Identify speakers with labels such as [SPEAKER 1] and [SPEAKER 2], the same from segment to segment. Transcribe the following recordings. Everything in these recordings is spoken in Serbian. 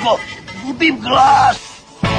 [SPEAKER 1] majko, gubim glas.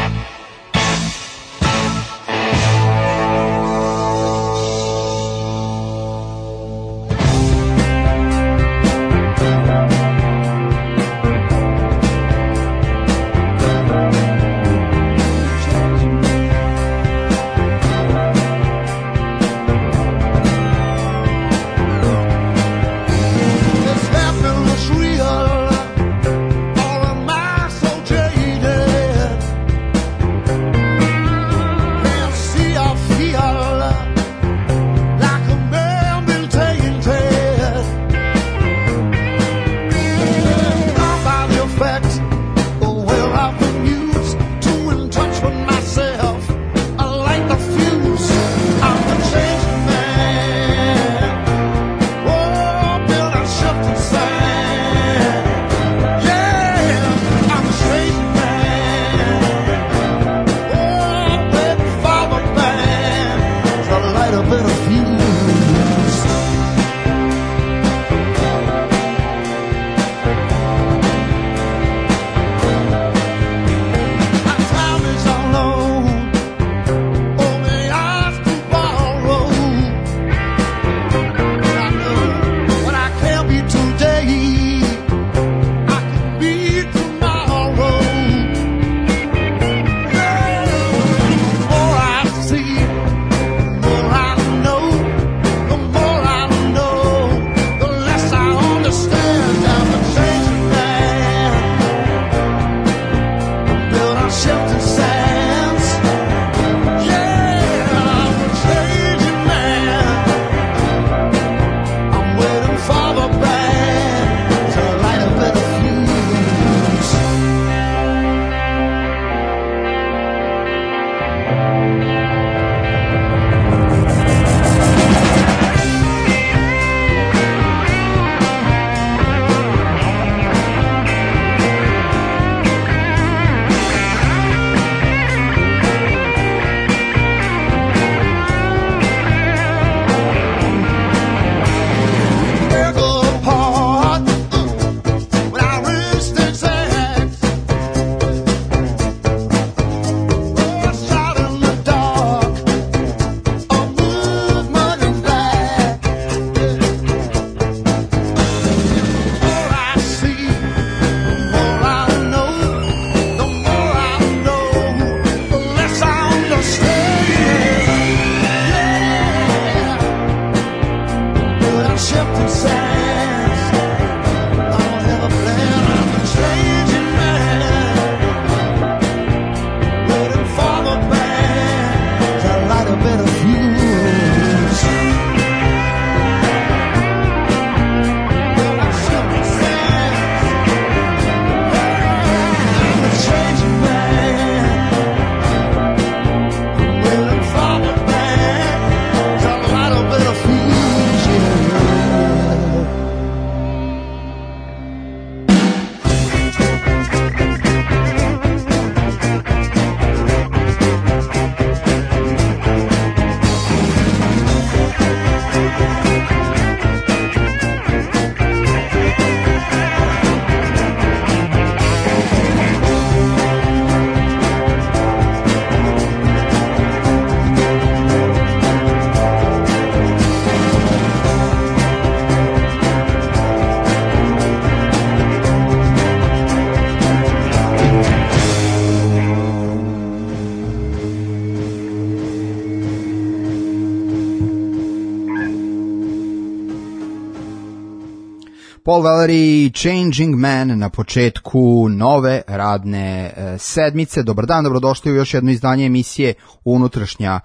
[SPEAKER 2] Paul Valery, Changing Man na početku nove radne sedmice. Dobar dan, dobrodošli u još jedno izdanje emisije Unutrašnja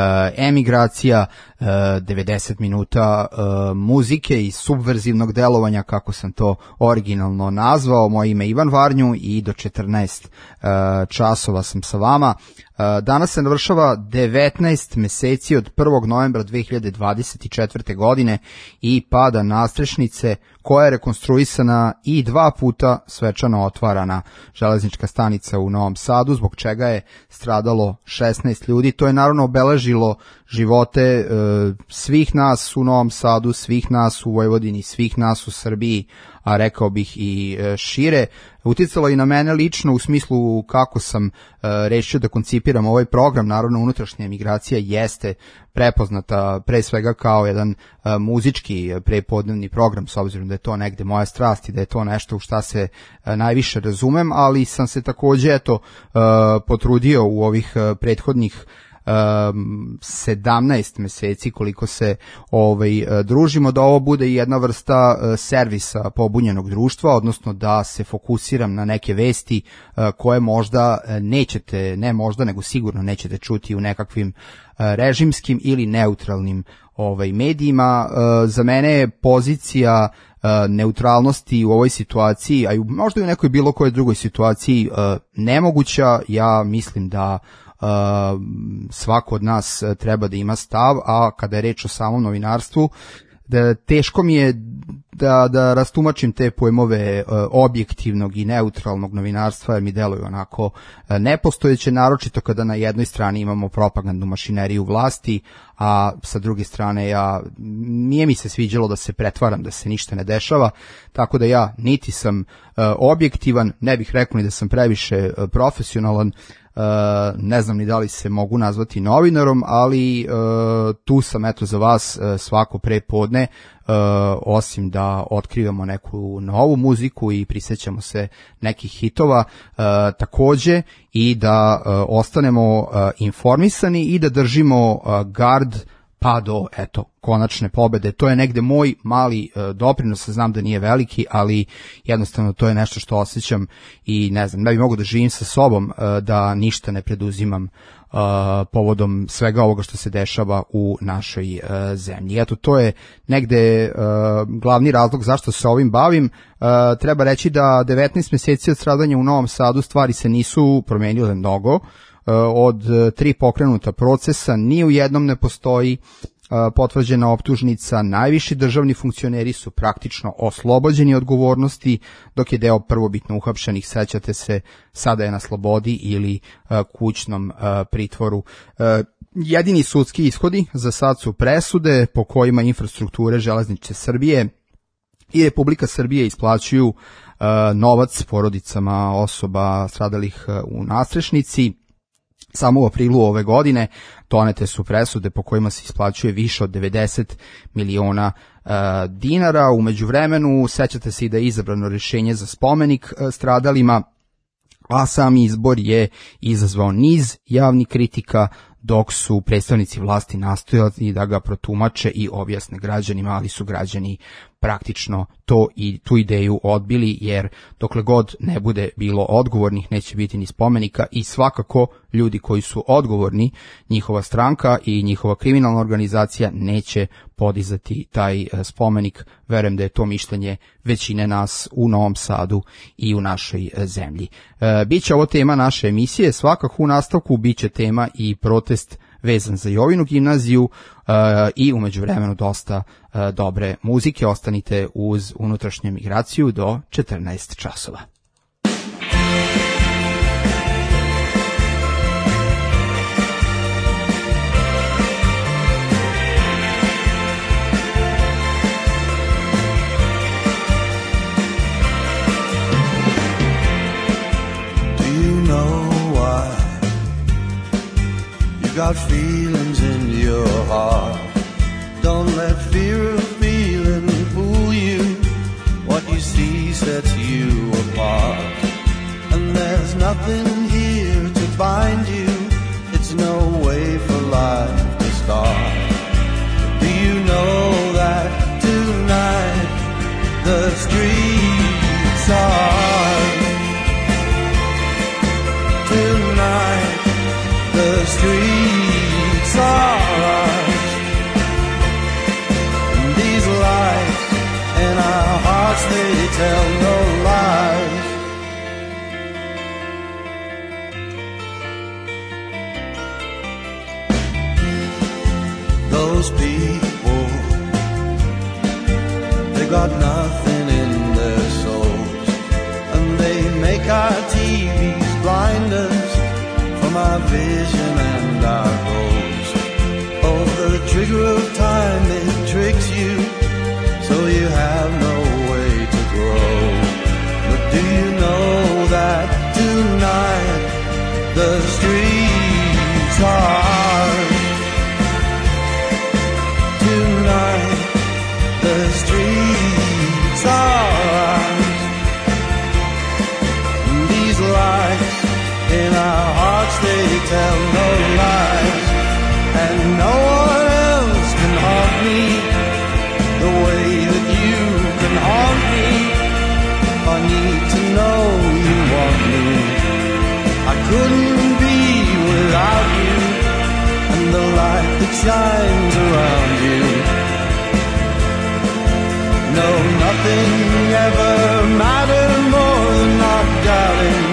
[SPEAKER 2] emigracija, 90 minuta muzike i subverzivnog delovanja, kako sam to originalno nazvao. Moje ime je Ivan Varnju i do 14 časova sam sa vama. Danas se navršava 19 meseci od 1. novembra 2024. godine i pada nastrešnice koja je rekonstruisana i 2 puta svečano otvarana železnička stanica u Novom Sadu, zbog čega je stradalo 16 ljudi. To je naravno obeležilo živote svih nas u Novom Sadu, svih nas u Vojvodini, svih nas u Srbiji, a rekao bih i šire. Uticalo i na mene lično u smislu kako sam rešio da koncipiram ovaj program. Naravno, unutrašnja emigracija jeste prepoznata pre svega kao jedan muzički prepodnevni program, s obzirom da je to negde moja strast i da je to nešto u šta se najviše razumem, ali sam se takođe potrudio u ovih prethodnih 17 meseci koliko se družimo, da ovo bude jedna vrsta servisa pobunjenog društva, odnosno da se fokusiram na neke vesti koje možda nećete, ne možda nego sigurno nećete čuti u nekakvim režimskim ili neutralnim medijima. Za mene je pozicija neutralnosti u ovoj situaciji, a možda i u nekoj bilo kojoj drugoj situaciji nemoguća. Ja mislim da svako od nas treba da ima stav, a kada je reč o samom novinarstvu, da teško mi je da rastumačim te pojmove objektivnog i neutralnog novinarstva, jer mi deluju onako nepostojeće, naročito kada na jednoj strani imamo propagandnu mašineriju vlasti, a sa druge strane nije mi se sviđalo da se pretvaram da se ništa ne dešava, tako da ja niti sam objektivan, ne bih rekao ni da sam previše profesionalan, ne znam ni da li se mogu nazvati novinarom, ali tu sam eto za vas svako prepodne, osim da otkrivamo neku novu muziku i prisjećamo se nekih hitova, takođe i da ostanemo informisani i da držimo gard pa do konačne pobede. To je negde moj mali doprinos, znam da nije veliki, ali jednostavno to je nešto što osjećam i ne znam, ne bi mogu da živim sa sobom da ništa ne preduzimam povodom svega ovoga što se dešava u našoj zemlji. Eto, to je negde glavni razlog zašto se ovim bavim. Treba reći da 19 meseci od stradanja u Novom Sadu stvari se nisu promenile mnogo. Od 3 pokrenuta procesa ni u jednom ne postoji potvrđena optužnica, najviši državni funkcioneri su praktično oslobođeni odgovornosti, dok je deo prvobitno uhapšenih, sećate se, sada je na slobodi ili kućnom pritvoru. Jedini sudski ishodi za sad su presude po kojima infrastrukture Železnice Srbije i Republika Srbije isplaćuju novac porodicama osoba stradalih u nastrešnici. Samo u aprilu ove godine donete su presude po kojima se isplaćuje više od 90 miliona dinara. U međuvremenu sećate se i da je izabrano rješenje za spomenik stradalima, a sam izbor je izazvao niz javnih kritika, dok su predstavnici vlasti nastojali da ga protumače i objasne građanima, ali su građani praktično tu ideju odbili, jer dokle god ne bude bilo odgovornih neće biti ni spomenika i svakako ljudi koji su odgovorni, njihova stranka i njihova kriminalna organizacija neće podizati taj spomenik. Verujem da je to mišljenje većine nas u Novom Sadu i u našoj zemlji. Biće ovo tema naše emisije, svakako u nastavku biće tema i protest vezan za Jovinu gimnaziju i umeđu vremenu dosta dobre muzike. Ostanite uz unutrašnju emigraciju do 14 časova.
[SPEAKER 3] Got feelings in your heart. Don't let fear of feeling fool you. What you see sets you apart. And there's nothing here to bind you. It's no way for life to start. Do you know that tonight the streets are tonight the streets are ours. And these lights in our hearts, they tell no lies. Those people, they got nothing in their souls, and they make our TVs blind us from our vision and our goals. Oh, measure of time it tricks you, so you have no way to grow. But do you know that tonight the streets are ours? Tonight the streets are ours. These lights in our hearts, they tell no lies, and no one else can haunt me the way that you can haunt me. I need to know you want me. I couldn't be without you, and the light that shines around you. No, nothing ever mattered more than not doubting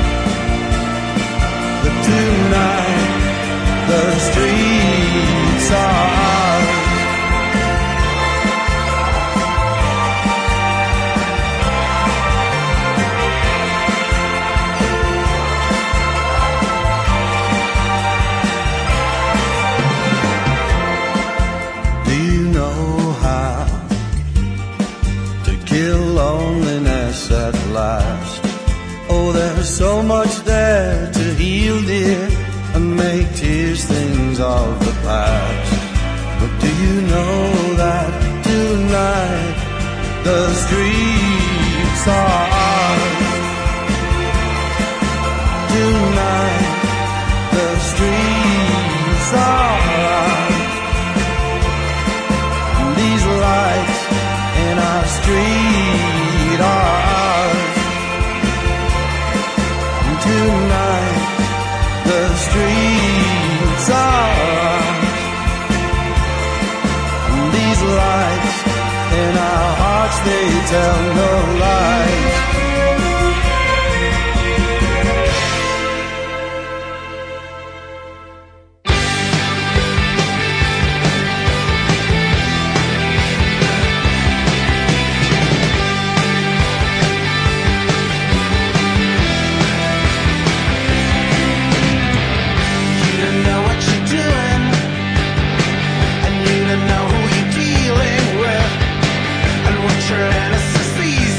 [SPEAKER 3] that tonight the streets are ours. Do you know how to kill loneliness at last? Oh, there's so much there to heal, dear, and make tears things of the past. But do you know that tonight the streets are ours? Tonight the streets are ours. These lights in our street are ours. Tonight the streets are ours. These lights in our hearts, they tell no lies.
[SPEAKER 4] Know who you're dealing with, and what your innocence sees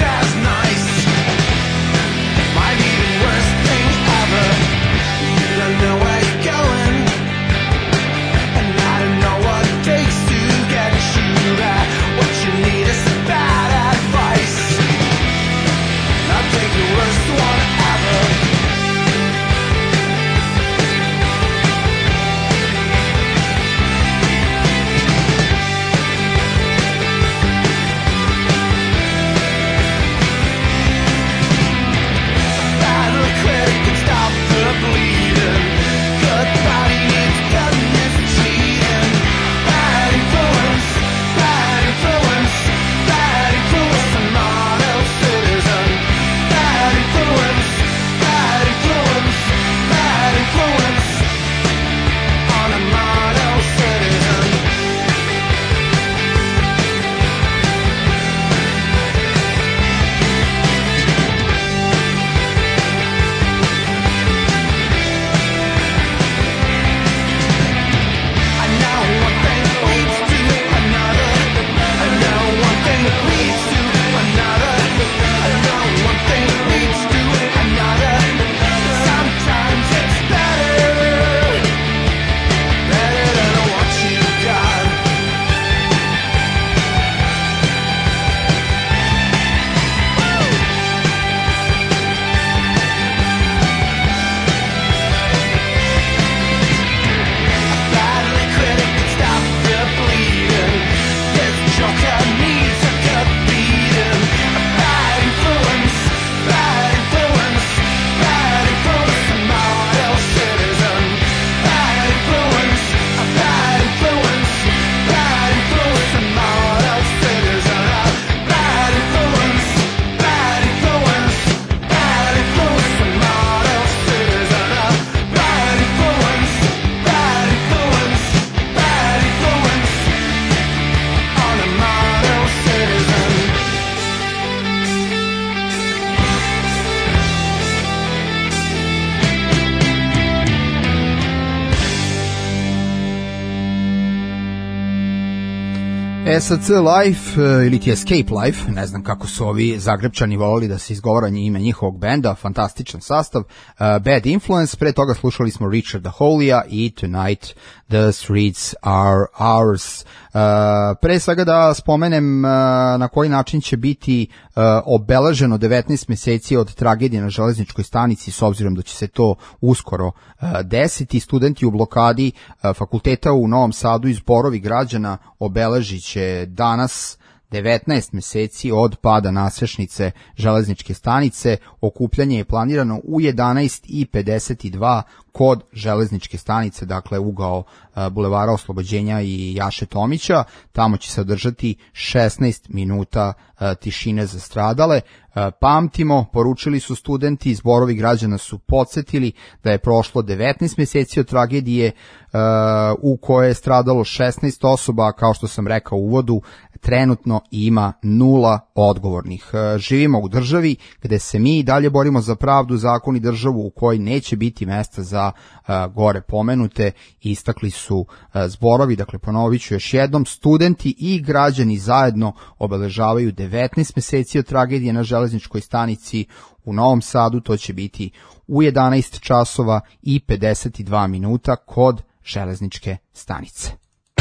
[SPEAKER 2] SAC Life ili ti Escape Life, ne znam kako su ovi Zagrebčani volili da se izgovara ime njihovog benda, fantastičan sastav. Bad Influence, pre toga slušali smo Richarda Hawleya i Tonight the Streets Are Ours. Pre svega da spomenem na koji način će biti obeleženo 19 meseci od tragedije na železničkoj stanici, s obzirom da će se to uskoro desiti. Studenti u blokadi fakulteta u Novom Sadu i zborovi građana obeležit će danas 19 meseci od pada nasrešnice železničke stanice. Okupljanje je planirano u 11:52 kod železničke stanice, dakle ugao Bulevara Oslobođenja i Jaše Tomića. Tamo će se održati 16 minuta tišine za stradale. Pamtimo, poručili su studenti, zborovi građana su podsjetili da je prošlo 19 meseci od tragedije u kojoj je stradalo 16 osoba, kao što sam rekao u uvodu, trenutno ima 0 odgovornih. Živimo u državi gde se mi dalje borimo za pravdu, zakon i državu u kojoj neće biti mesta za gore pomenute, istakli su zborovi. Dakle, ponovit ću još jednom, studenti i građani zajedno obeležavaju 19 meseci od tragedije na železničkoj stanici u Novom Sadu. To će biti u 11 časova i 52 minuta kod železničke stanice.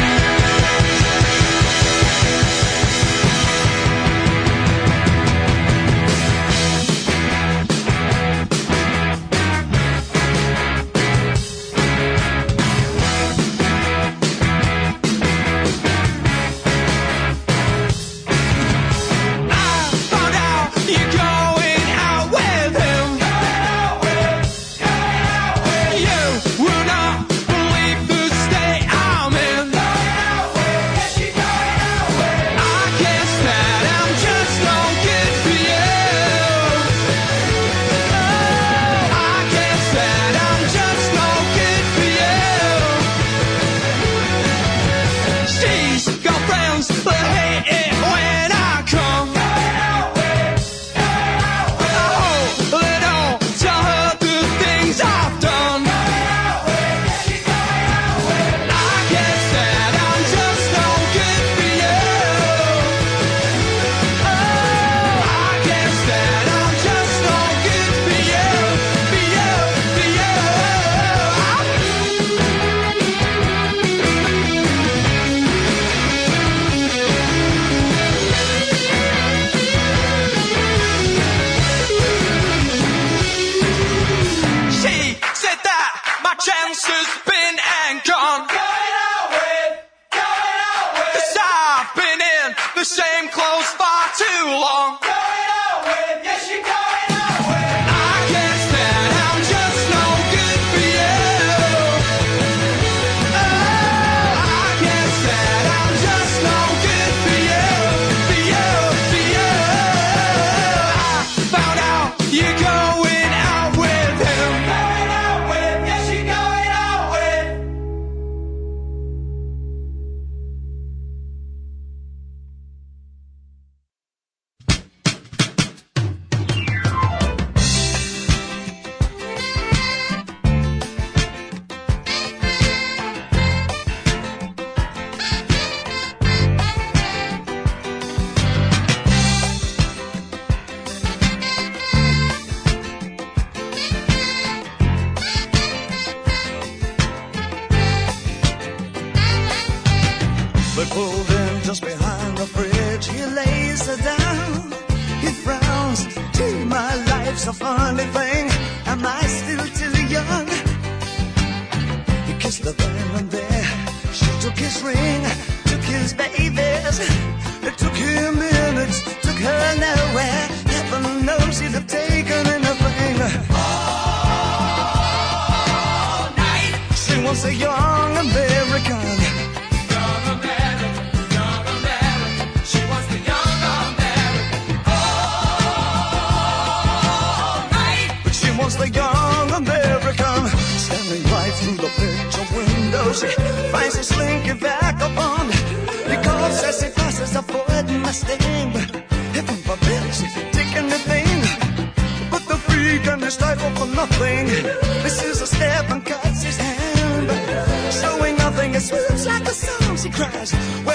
[SPEAKER 3] This is a step and cuts his hand, showing nothing as smooth like a song she cries. Where a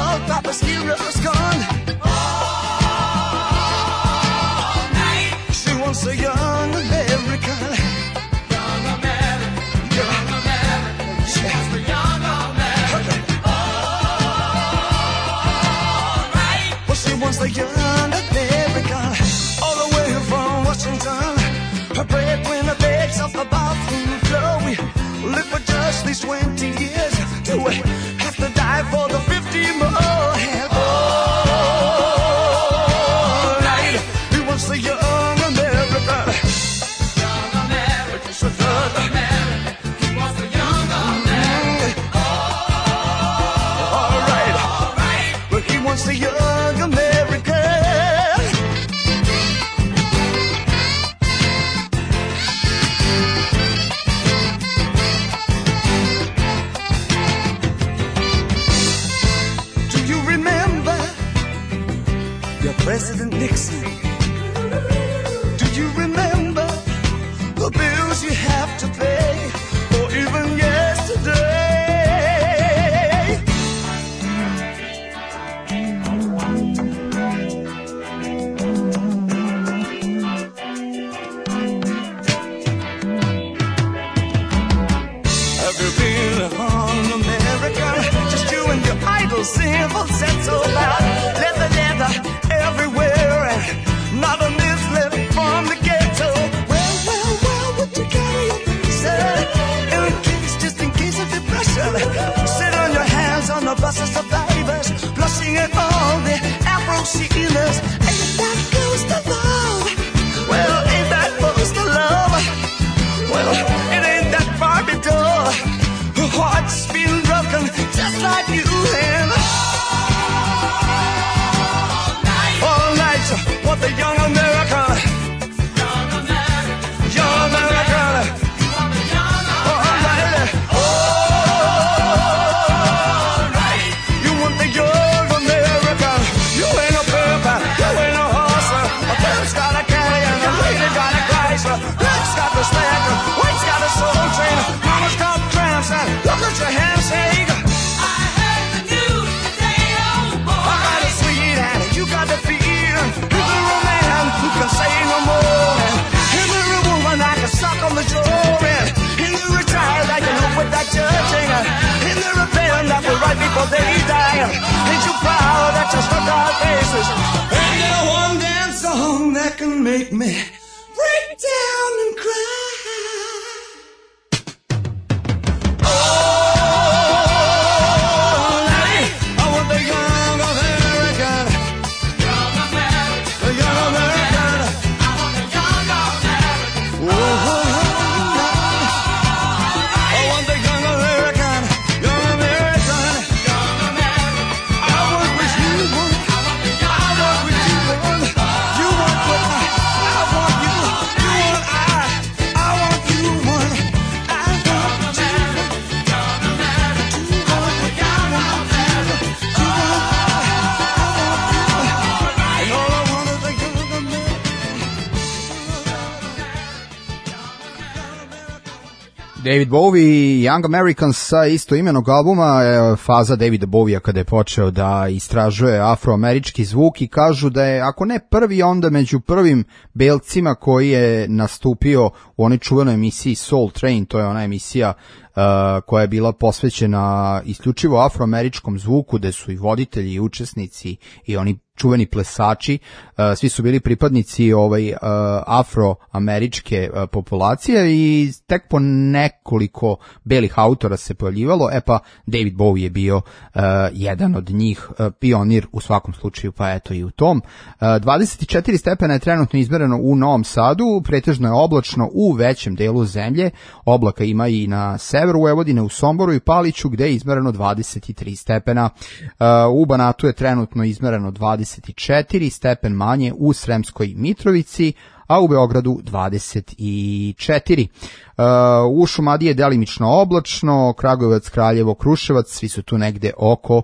[SPEAKER 3] all Papa's heroes gone. All night. She wants a young American. Young American. Young American. She wants a young American. All right. Well, she wants a young American. All the way from Washington. Her breadwinner begs off the bathroom floor. We live for just these 20 years. Do we have to die for the 50 more? And all night, he wants the young American. Young American. Young American. He wants the young American. All right. All right. But he wants the young American. President Nixon, do you remember the bills you have to pay, or even yesterday? Have you been on America? Just you and your idle simple set so loud. Leather everywhere and not a miss left from the ghetto. Well, what you carry your said just in case of depression. Sit on your hands on the bus of survivors, blushing at all the Afro sealers. Ain't that close to love? Well, ain't that close to love? Well, it ain't that far to door. Her heart's been broken just like you and what the young American, young American, young American, you want the young American. All right, you want the young American. You ain't a pimp, you ain't a horse. A pimp's got a carry and a lady got a Chrysler. Black's got the slacker, white's got a soul train. Mama's got tramps and look at your handshake. I heard the news today, oh boy. I got a sweet hand and you got the feel. Who can say no more? And the woman I can suck on the jaw. And the retired I can help with that judging. And the rebellion that will right before they die. Ain't you proud that you struck our faces? And the one dance song that can make me break down and cry.
[SPEAKER 2] David Bowie, Young Americans sa isto imenog albuma, faza Davida Bowiea kada je počeo da istražuje afroamerički zvuk i kažu da je, ako ne prvi, onda među prvim belcima koji je nastupio u onoj čuvenoj emisiji Soul Train, to je ona emisija koja je bila posvećena isključivo afroameričkom zvuku, gde su i voditelji i učesnici i oni čuveni plesači, svi su bili pripadnici afroameričke populacije i tek po nekoliko belih autora se pojavljivalo, pa David Bowie je bio jedan od njih, pionir u svakom slučaju, pa eto i u tom. 24 stepena je trenutno izmereno u Novom Sadu, pretežno je oblačno u većem delu zemlje, oblaka ima i na severu Vojvodine, u Somboru i Paliću gde je izmereno 23 stepena. U Banatu je trenutno izmereno 24, stepen manje u Sremskoj Mitrovici, a u Beogradu 24. U Šumadiji je delimično oblačno, Kragujevac, Kraljevo, Kruševac, svi su tu negde oko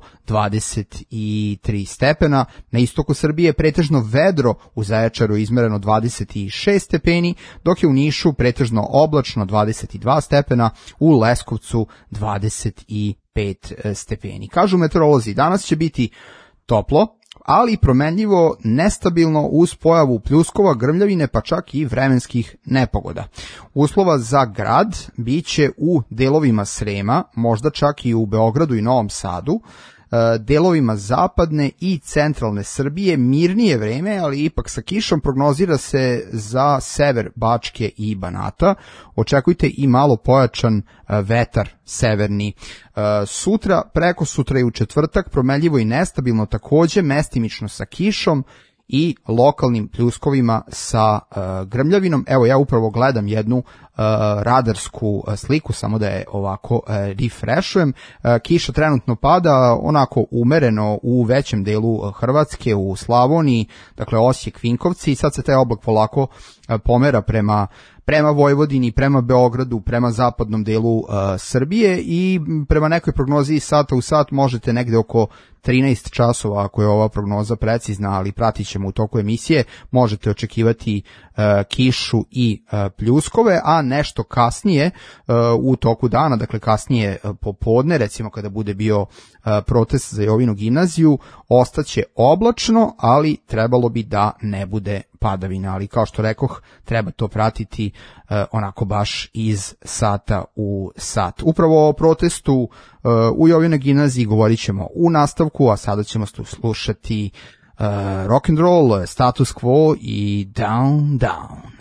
[SPEAKER 2] 23 stepena. Na istoku Srbije je pretežno vedro, u Zaječaru izmereno 26 stepeni, dok je u Nišu pretežno oblačno 22 stepena, u Leskovcu 25 5 stepeni. Kažu meteorolozi, danas će biti toplo, ali promenljivo, nestabilno uz pojavu pljuskova, grmljavine, pa čak i vremenskih nepogoda. Uslova za grad biće u delovima Srema, možda čak i u Beogradu i Novom Sadu, delovima zapadne i centralne Srbije mirnije vreme, ali ipak sa kišom. Prognozira se za sever Bačke i Banata. Očekujte i malo pojačan vetar severni. Sutra, preko sutra i u četvrtak promenljivo i nestabilno, takođe mestimično sa kišom i lokalnim pljuskovima sa grmljavinom. Evo, ja upravo gledam jednu radarsku sliku, samo da je ovako refreshujem. Kiša trenutno pada onako umereno u većem delu Hrvatske, u Slavoniji, dakle Osijek, Vinkovci, i sad se taj oblak polako pomera prema Vojvodini, prema Beogradu, prema zapadnom delu Srbije, i prema nekoj prognozi sata u sat možete negde oko 13 časova, ako je ova prognoza precizna, ali pratit ćemo u toku emisije, možete očekivati kišu i pljuskove, a nešto kasnije u toku dana, dakle kasnije popodne, recimo kada bude bio protest za Jovinu gimnaziju, ostaće oblačno, ali trebalo bi da ne bude padavina, ali kao što rekoh, treba to pratiti onako baš iz sata u sat. Upravo o protestu u Jovine gimnaziji govorit ćemo u nastavku, a sada ćemo slušati rock and roll, Status Quo i Down Down.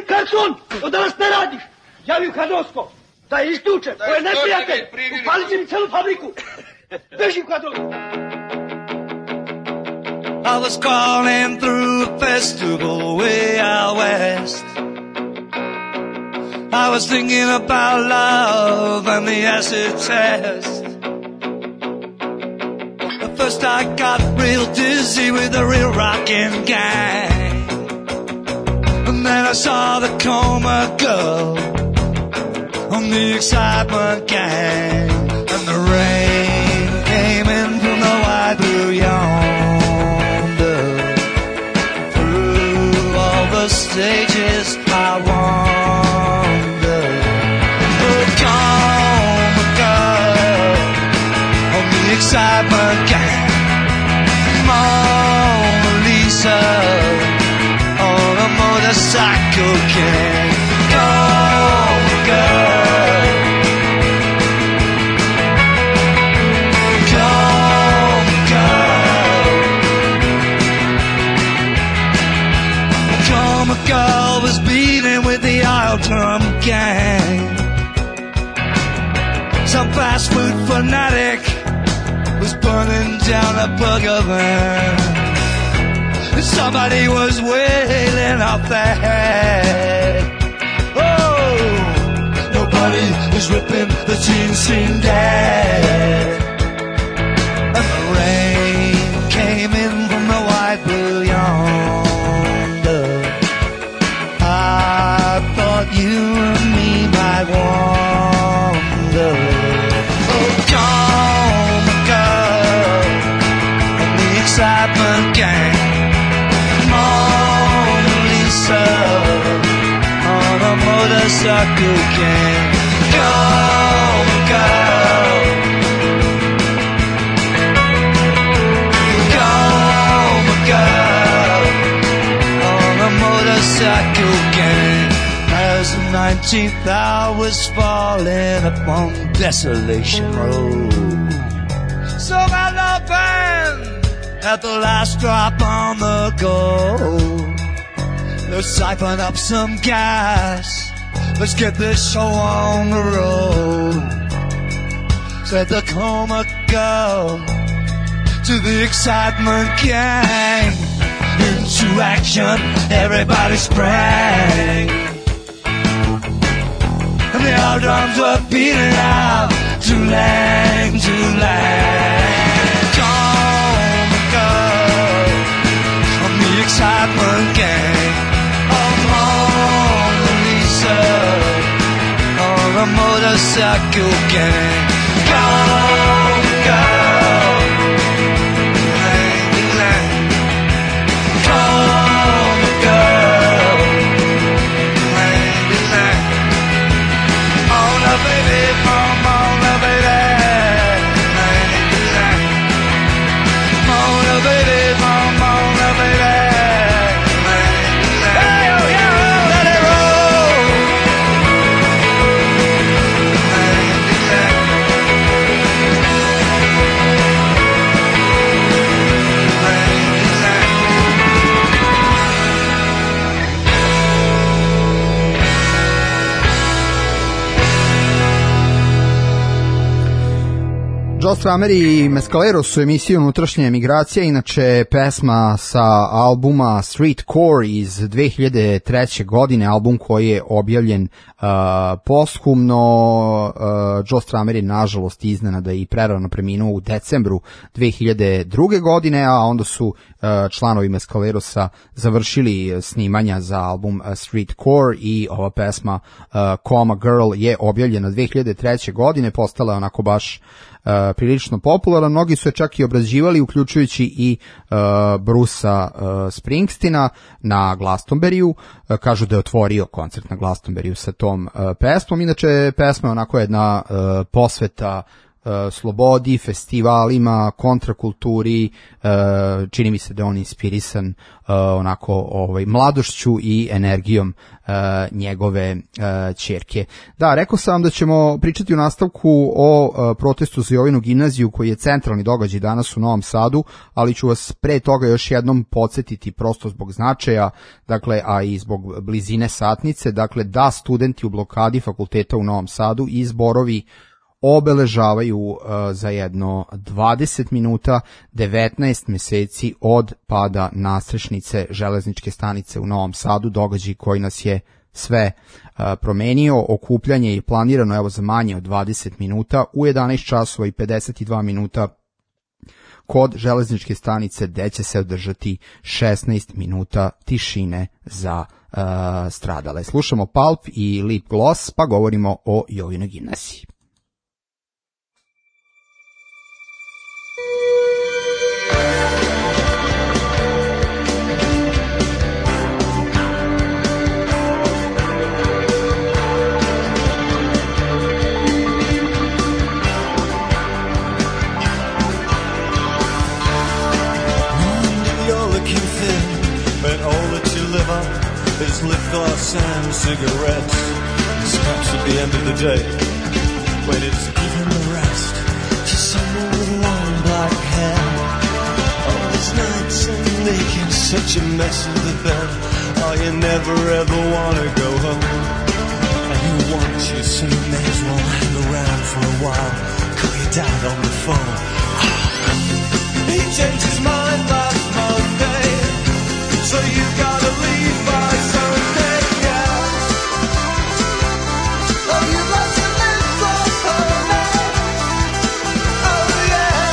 [SPEAKER 1] karton, od danas ne radiš. Javi u Kadrovsko, da je isključen, to je neprijatelj, upalit će mi celu fabriku. Beži u Kadrovsko.
[SPEAKER 3] I was crawling through a festival way out west. I was thinking about love and the acid test. At first I got real dizzy with the real rockin' gang. And then I saw the Coma Girl on the Excitement Gang. And the rain came in from the wide blue yonder. Through all the stages I wander. Oh, Coma Girl on the Excitement Gang. Mona Lisa on a motorcycle gang. Coma Girl, Coma Girl. Coma Girl was beating with the Isle Drum gang. Some fast food fanatic was burning down a burger van. Somebody was wailing off their head. Oh, nobody is ripping the teen scene dead. And the rain came in from the white blue yonder. I thought you and me might wander. Oh, Coma Girl and the Excitement Gang. Mona Lisa on a motorcycle gang. Coma Girl, Coma Girl on a motorcycle gang. As the 19th hour was falling upon Desolation Road, so my love band at the last drop on the go. Let's siphon up some gas. Let's get this show on the road. Said the Coma Girl to the Excitement Gang. Into action, everybody sprang. And the old drums were beating out, Toolang, Toolang. Coma Girl on the Excitement Gang. Oh, Mona Lisa on a motorcycle gang. Coma Girl, Lang, Lang. Coma Girl, Lang, Lang. Mona baby, Mona baby, Lang, Lang. Mona baby, Mona baby. Hey, oh yeah, let it roll.
[SPEAKER 2] Joe Strummer i Mescaleros su emisiju Unutrašnja emigracija, inače pesma sa albuma Street Core iz 2003. godine, album koji je objavljen posthumno. Joe Strummer je nažalost iznenada i prerano preminuo u decembru 2002. godine, a onda su članovi Mescalerosa završili snimanja za album Street Core i ova pesma Coma Girl je objavljena 2003. godine, postala je onako baš prilično popularan. Mnogi su je čak i obrađivali, uključujući i Brucea Springsteena na Glastonburyu. Kažu da je otvorio koncert na Glastonburyu sa tom pesmom. Inače, pesma je onako jedna posveta slobodi, festivalima, kontrakulturi, čini mi se da je on inspirisan onako mladošću i energijom njegove ćerke. Da, rekao sam da ćemo pričati u nastavku o protestu za Jovinu gimnaziju koji je centralni događaj danas u Novom Sadu, ali ću vas pre toga još jednom podsjetiti prosto zbog značaja, dakle, a i zbog blizine satnice, dakle da studenti u blokadi fakulteta u Novom Sadu i zborovi obeležavaju za jedno 20 minuta 19 meseci od pada nastrešnice železničke stanice u Novom Sadu, događaj koji nas je sve promenio. Okupljanje je planirano evo za manje od 20 minuta u 11 časova i 52 minuta kod železničke stanice, gde će se održati 16 minuta tišine za stradale. Slušamo Pulp i Lip Gloss, pa govorimo o Jovinoj gimnaziji.
[SPEAKER 3] Is lip gloss and cigarettes. Scraps at the end of the day when it's giving the rest to someone with long black hair. All these nights and making such a mess of the bed. Oh, you never ever want to go home. And you want you, so you may as well hang around for a while. Call your dad on the phone. He changed his mind last Monday, so you gotta leave by Sunday, yeah. Oh, you love to live for Sunday. Oh, yeah.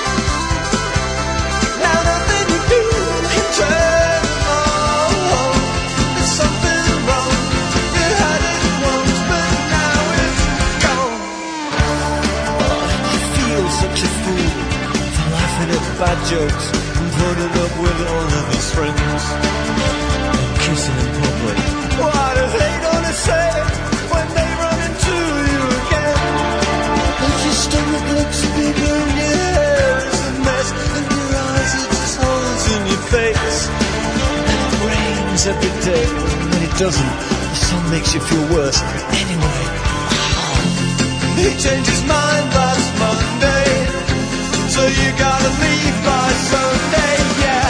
[SPEAKER 3] Now nothing you do can turn them on. There's something wrong. You had it once, but now it's gone. You feel such a fool for laughing at bad jokes and putting up with all of his friends. Kissing in public. What are they gonna say when they run into you again? But your stomach looks bigger and your hair is a mess, and your eyes are just holes in your face. And it rains every day, and when it doesn't, the sun makes you feel worse. Anyway, he changed his mind last Monday, so you gotta leave by Sunday, yeah.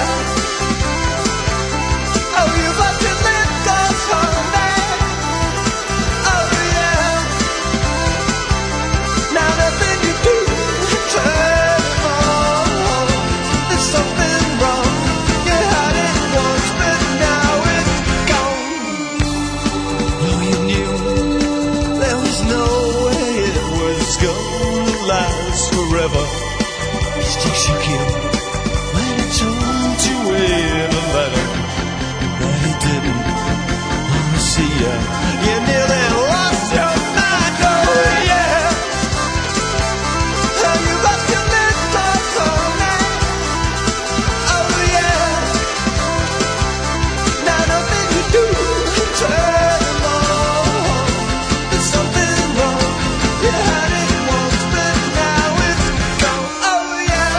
[SPEAKER 3] Oh, you love to live that Sunday. Oh, yeah. Now nothing you do can turn them on. There's something wrong. You had it once, but now it's gone. Oh, you knew there was no way it was gonna last forever. Still shook you when he told you in a letter that he didn't wanna see ya. You nearly lost your mind, oh yeah. How you lost your little Sunday, oh yeah. Now nothing you do can turn them on. There's something wrong. You had it once, but now it's gone, oh yeah.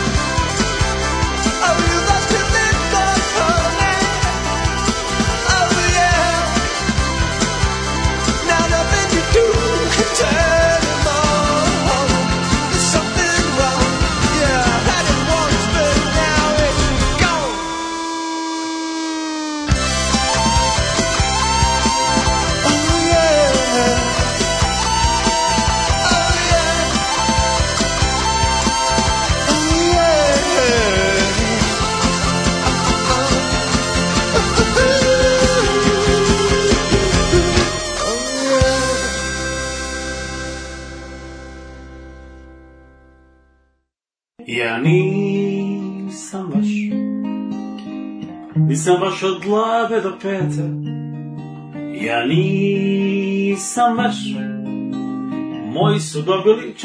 [SPEAKER 3] Oh, you lost your little Sunday. Oh yeah. Now nothing you do can turn them on. There's something wrong. Yeah, I had it once, but now it's gone. Oh yeah. Oh yeah.
[SPEAKER 4] Ja nisam baš od glave do pete. Ja nisam baš. Moji su dobili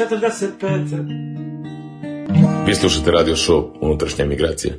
[SPEAKER 4] 45.
[SPEAKER 5] Vi slušate radio show Unutrašnja migracija.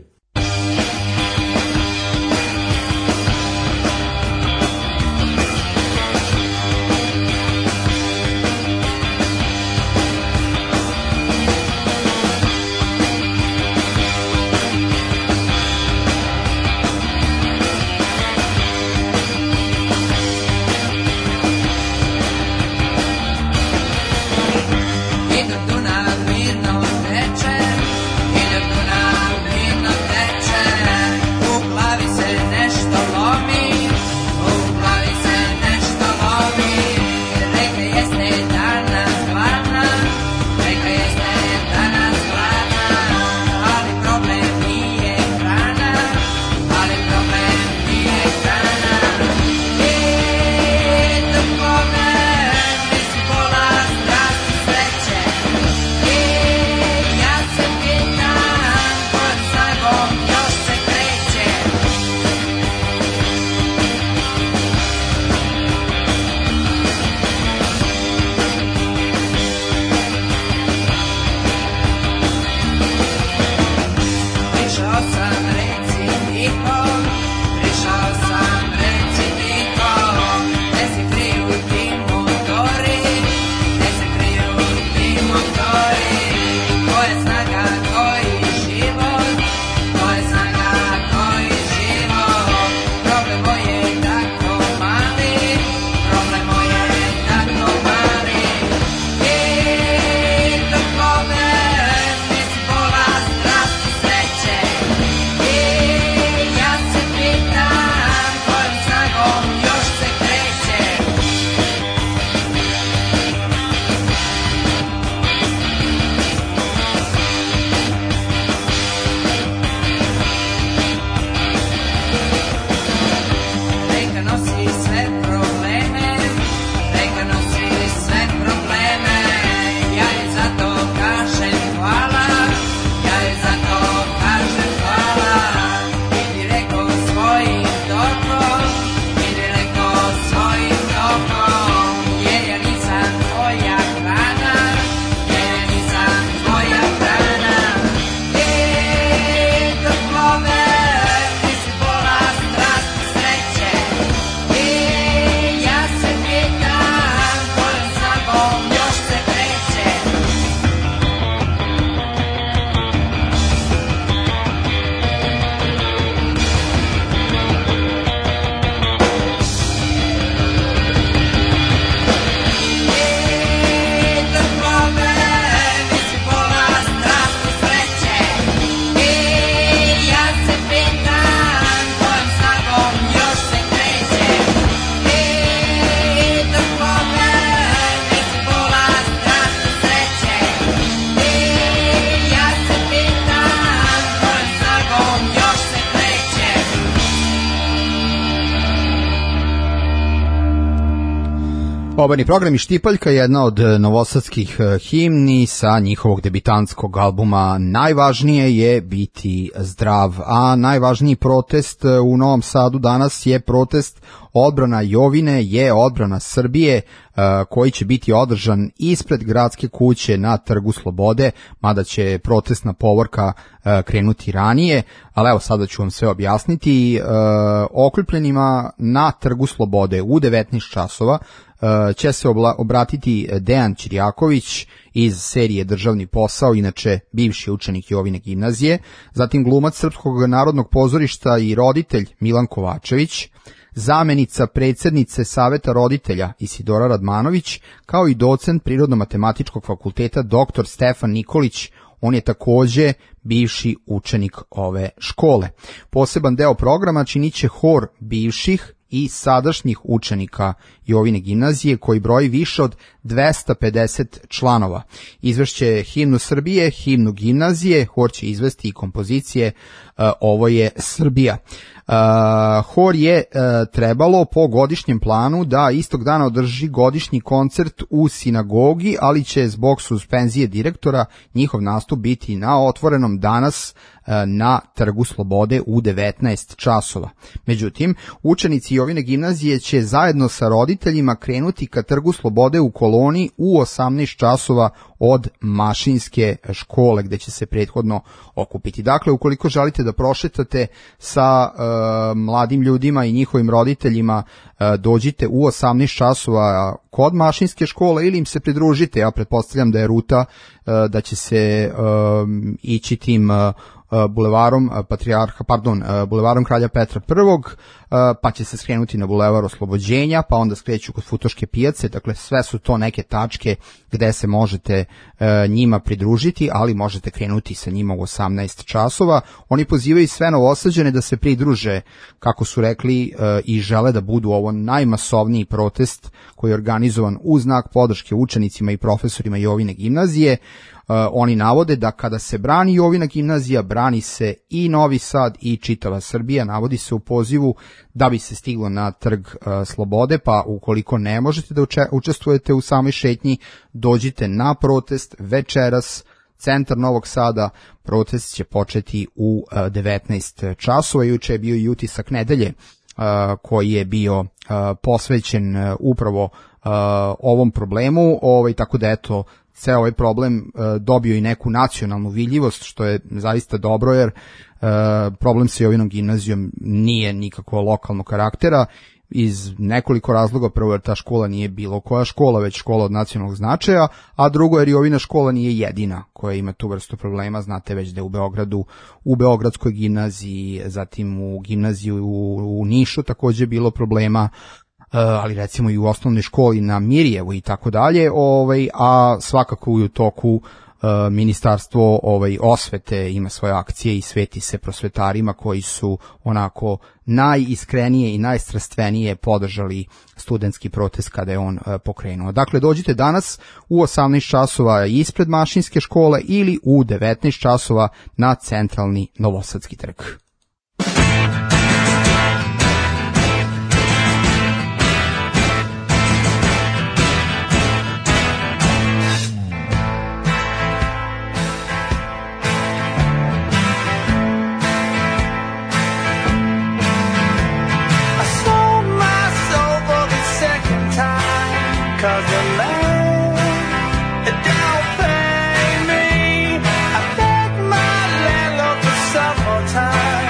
[SPEAKER 2] Obarni program i Štipaljka, jedna od novosadskih himni sa njihovog debitantskog albuma. Najvažnije je biti zdrav, a najvažniji protest u Novom Sadu danas je protest odbrana Jovine, je odbrana Srbije, koji će biti održan ispred gradske kuće na Trgu Slobode, mada će protestna povorka krenuti ranije, ali evo sada ću vam sve objasniti. Okupljenima na Trgu Slobode u 19 časova će se obratiti Dejan Ćirjaković iz serije Državni posao, inače bivši učenik Jovine gimnazije, zatim glumac Srpskog narodnog pozorišta i roditelj Milan Kovačević, zamenica predsjednice Saveta roditelja Isidora Radmanović, kao i docent Prirodno-matematičkog fakulteta dr. Stefan Nikolić. On je takođe bivši učenik ove škole. Poseban deo programa činit će hor bivših i sadašnjih učenika Jovine gimnazije, koji broji više od 250 članova. Izvešće himnu Srbije, himnu gimnazije, hor će izvesti i kompozicije Ovo je Srbija. Hor je trebalo po godišnjem planu da istog dana održi godišnji koncert u sinagogi, ali će zbog suspenzije direktora njihov nastup biti na otvorenom danas na Trgu Slobode u 19 časova. Međutim, učenici Jovine gimnazije će zajedno sa roditeljima krenuti ka Trgu Slobode u koloni u 18 časova od Mašinske škole, gde će se prethodno okupiti. Dakle, ukoliko želite da prošetate sa mladim ljudima i njihovim roditeljima, dođite u 18 časova kod Mašinske škole ili im se pridružite. Ja pretpostavljam da je ruta da će se ići tim bulevarom bulevarom Kralja Petra I, pa će se skrenuti na bulevar Oslobođenja, pa onda skreću kod Futoške pijace. Dakle, sve su to neke tačke gde se možete njima pridružiti, ali možete krenuti sa njima u 18 časova. Oni pozivaju sve Novosađane da se pridruže, kako su rekli, i žele da budu ovo najmasovniji protest koji je organizovan u znak podrške učenicima i profesorima Jovine gimnazije. Oni navode da kada se brani Jovina gimnazija, brani se i Novi Sad i čitava Srbija. Navodi se u pozivu da bi se stiglo na Trg Slobode, pa ukoliko ne možete da učestvujete u samoj šetnji, dođite na protest večeras, centar Novog Sada. Protest će početi u 19 časova. Juče je bio i utisak nedelje koji je bio posvećen upravo ovom problemu, tako da eto, ceo ovaj problem dobio i neku nacionalnu vidljivost, što je zaista dobro, jer problem sa Jovinom gimnazijom nije nikakvo lokalnog karaktera, iz nekoliko razloga. Prvo, jer ta škola nije bilo koja škola, već škola od nacionalnog značaja, a drugo, jer Jovina škola nije jedina koja ima tu vrstu problema. Znate već da je u Beogradu, u Beogradskoj gimnaziji, zatim u gimnaziji u Nišu takođe bilo problema, ali recimo i u osnovnoj školi na Mirjevu i tako dalje, a svakako u toku Ministarstvo osvete ima svoje akcije i sveti se prosvetarima koji su onako najiskrenije i najstrastvenije podržali studentski protest kada je on pokrenuo. Dakle, dođite danas u 18 časova ispred Mašinske škole ili u 19 časova na centralni Novosadski trg.
[SPEAKER 3] Cause the land, it don't pay me. I beg my landlord for some more time.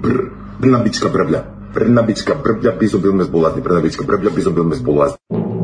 [SPEAKER 6] Brnabićka brblja. Brnabićka brblja, bizobilne zbulazni. Brnabićka brblja, bizobilne zbulazni.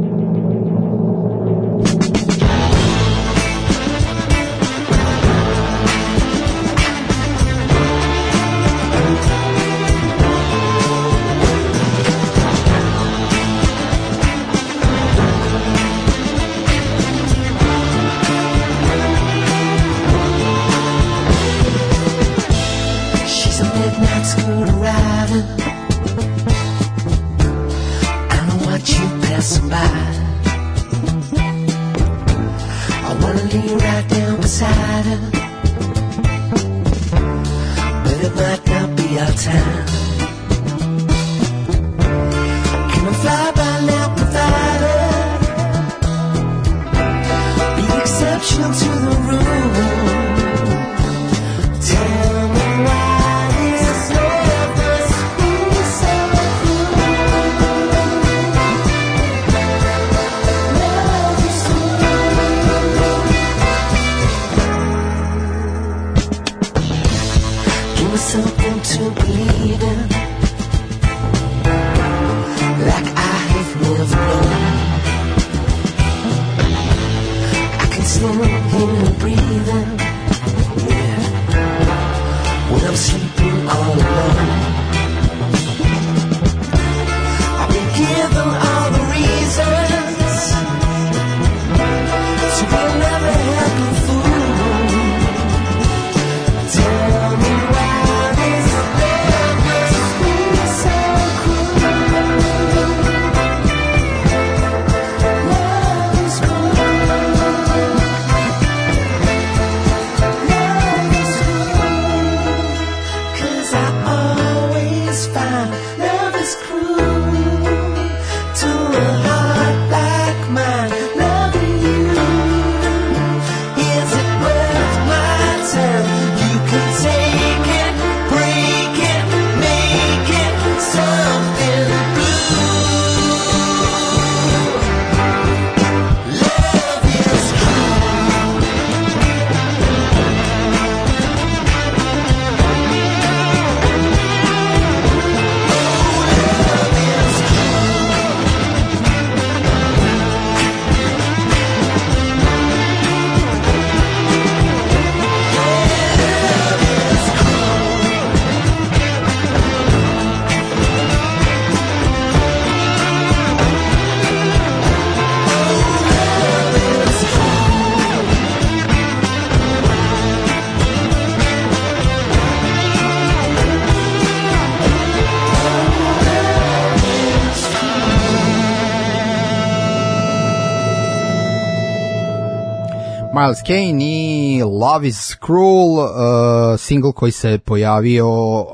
[SPEAKER 2] Miles Kane i Love is Cruel, single koji se pojavio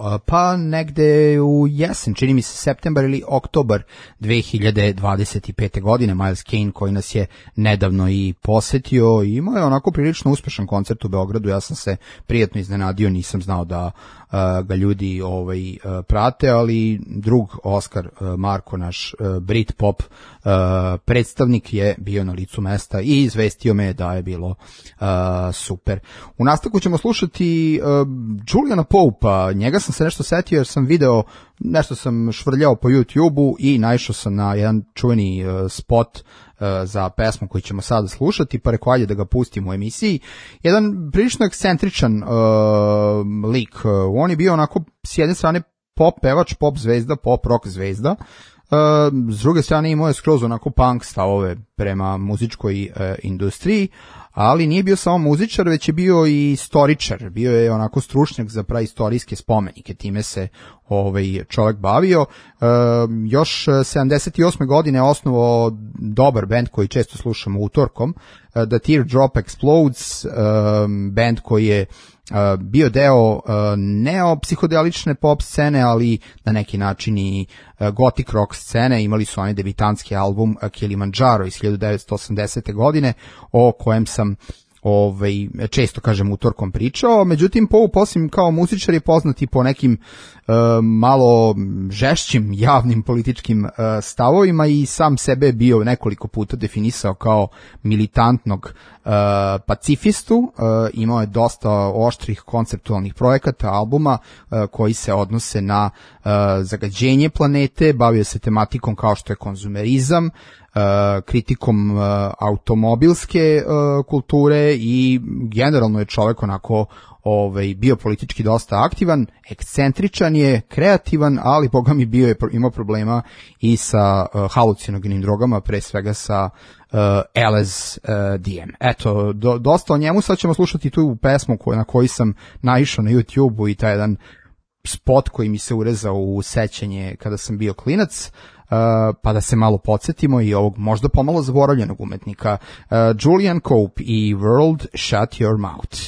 [SPEAKER 2] pa negde u jesen, čini mi se septembar ili oktobar 2025. godine. Miles Kane koji nas je nedavno i posetio i imao je onako prilično uspešan koncert u Beogradu. Ja sam se prijatno iznenadio, nisam znao da ga ljudi prate, ali drug Oskar Marko, naš Britpop predstavnik, je bio na licu mesta i izvestio me da je bilo super. U nastavku ćemo slušati Juliana Pope-a. Njega sam se nešto setio jer sam video, nešto sam švrljao po YouTube-u i naišao sam na jedan čuveni spot za pesmu koju ćemo sada slušati, pa rekao ajde da ga pustim u emisiji. Jedan prilično ekscentričan lik. On je bio onako s jedne strane pop pevač, pop zvezda, pop rock zvezda. S druge strane imao je skroz onako punk stavove prema muzičkoj industriji, ali nije bio samo muzičar, već je bio i istoričar, bio je onako stručnjak za praistorijske spomenike, time se čovjek bavio. Još 78. godine osnovao dobar bend koji često slušamo utorkom, The Teardrop Explodes, bend koji je bio deo neopsihodelične pop scene, ali na neki način i gothic rock scene. Imali su oni debitanski album Kilimanjaro iz 1980. godine, o kojem sam često kažem utorkom pričao, međutim Poe posljednjim kao muzičar je poznat i po nekim malo žešćim javnim političkim stavovima i sam sebe bio nekoliko puta definisao kao militantnog pacifistu. Imao je dosta oštrih konceptualnih projekata, albuma koji se odnose na zagađenje planete, bavio se tematikom kao što je konzumerizam, kritikom automobilske kulture i generalno je čovjek onako bio politički dosta aktivan, ekscentričan je, kreativan, ali boga mi imao problema i sa halucinogenim drogama, pre svega sa LSD-em. Eto, dosta o njemu, sad ćemo slušati tu pesmu na koju sam naišao na YouTube-u i taj jedan spot koji mi se urezao u sećanje kada sam bio klinac, pa da se malo podsjetimo i ovog možda pomalo zaboravljenog umetnika. Julian Cope i World Shut Your Mouth.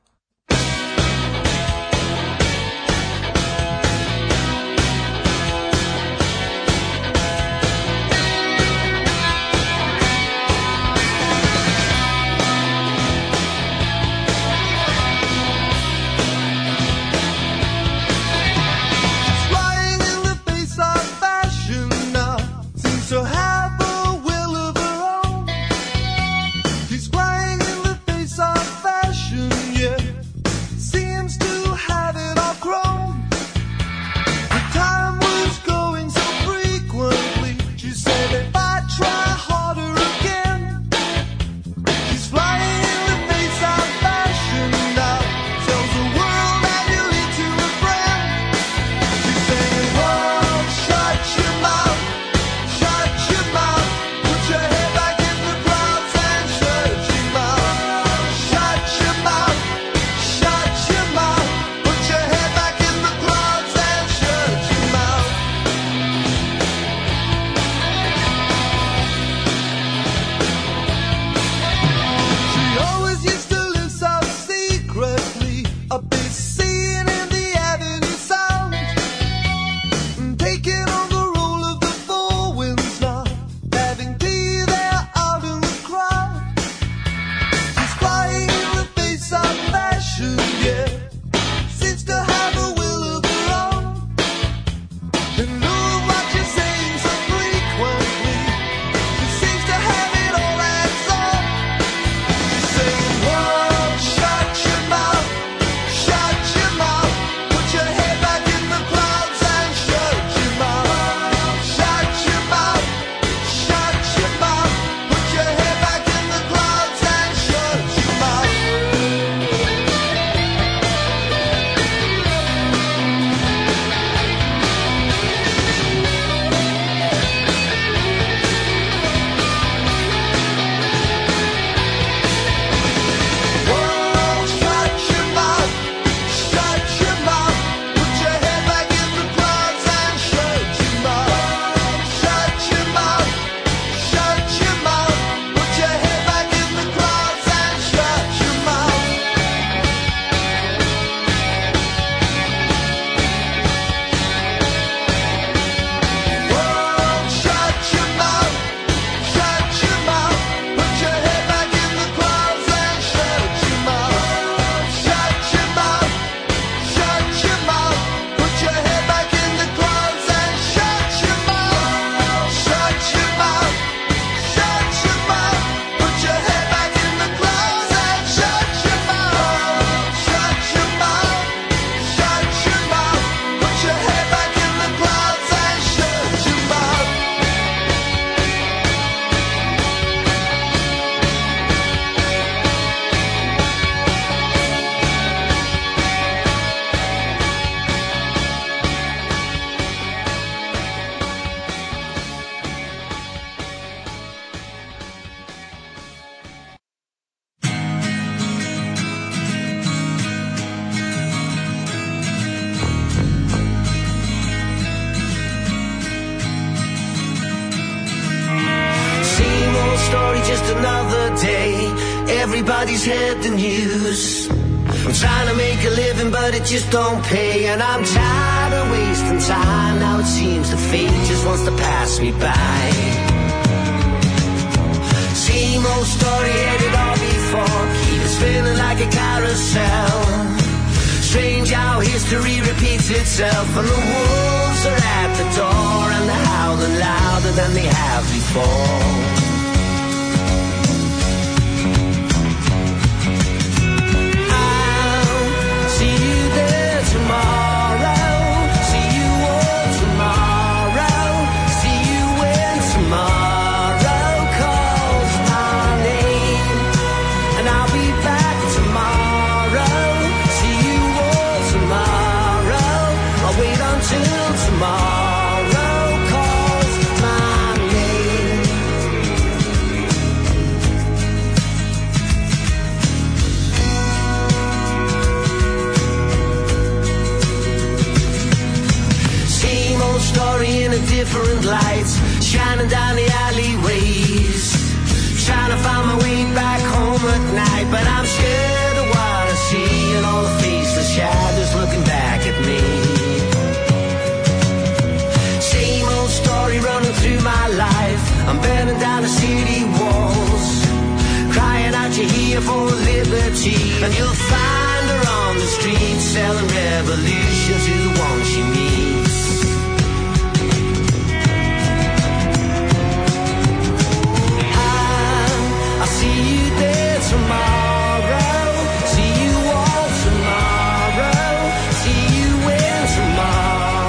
[SPEAKER 7] just another day. Everybody's heard the news. I'm trying to make a living, but it just don't pay. And I'm tired of wasting time. Now it seems the fate just wants to pass me by. Same old story, had it all before. Keep it spinning like a carousel. Strange how history repeats itself, and the wolves are at the door, and they're howling louder than they have before. I'll see you there tomorrow, see you all tomorrow, see you when tomorrow calls my name, and I'll be back tomorrow. Wait until tomorrow calls my name. Same old story in a different light, shining down the alleyways, trying to find my way back home at night, but I'm scared of what I see and all the faceless shadows looking back at me. Story running through my life, I'm burning down the city walls, crying out you're here for liberty, and you'll find her on the street selling revolution to the one she meets. I'll see you there tomorrow, see you all tomorrow, see you when tomorrow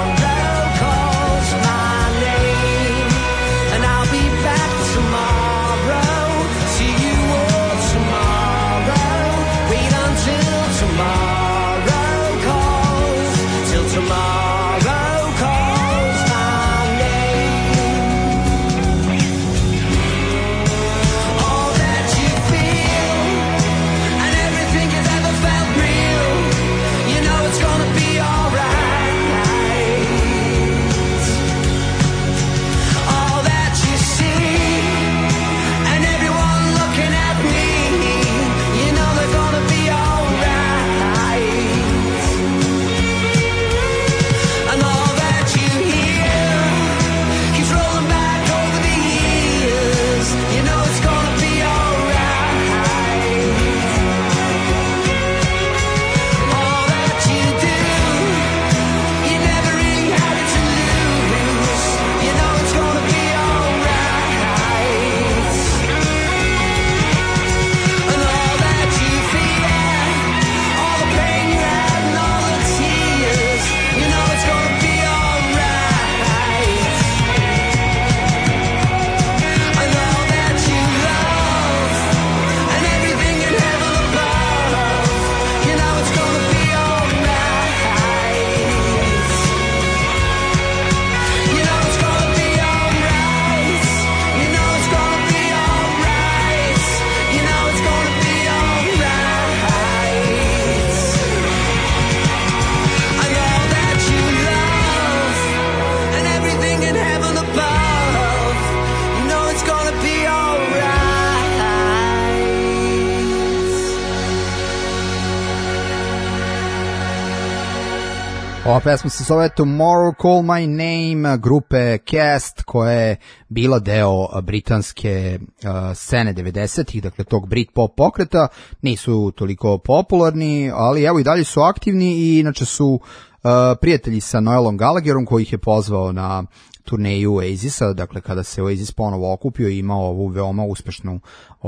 [SPEAKER 2] Ova pesma se zove Tomorrow Call My Name, grupe Cast, koja je bila deo britanske scene 90-ih, dakle tog Britpop pokreta. Nisu toliko popularni, ali evo i dalje su aktivni i inače su prijatelji sa Noelom Gallagherom, koji ih je pozvao na turneju Oasisa, dakle kada se Oasis ponovo okupio i imao ovu veoma uspešnu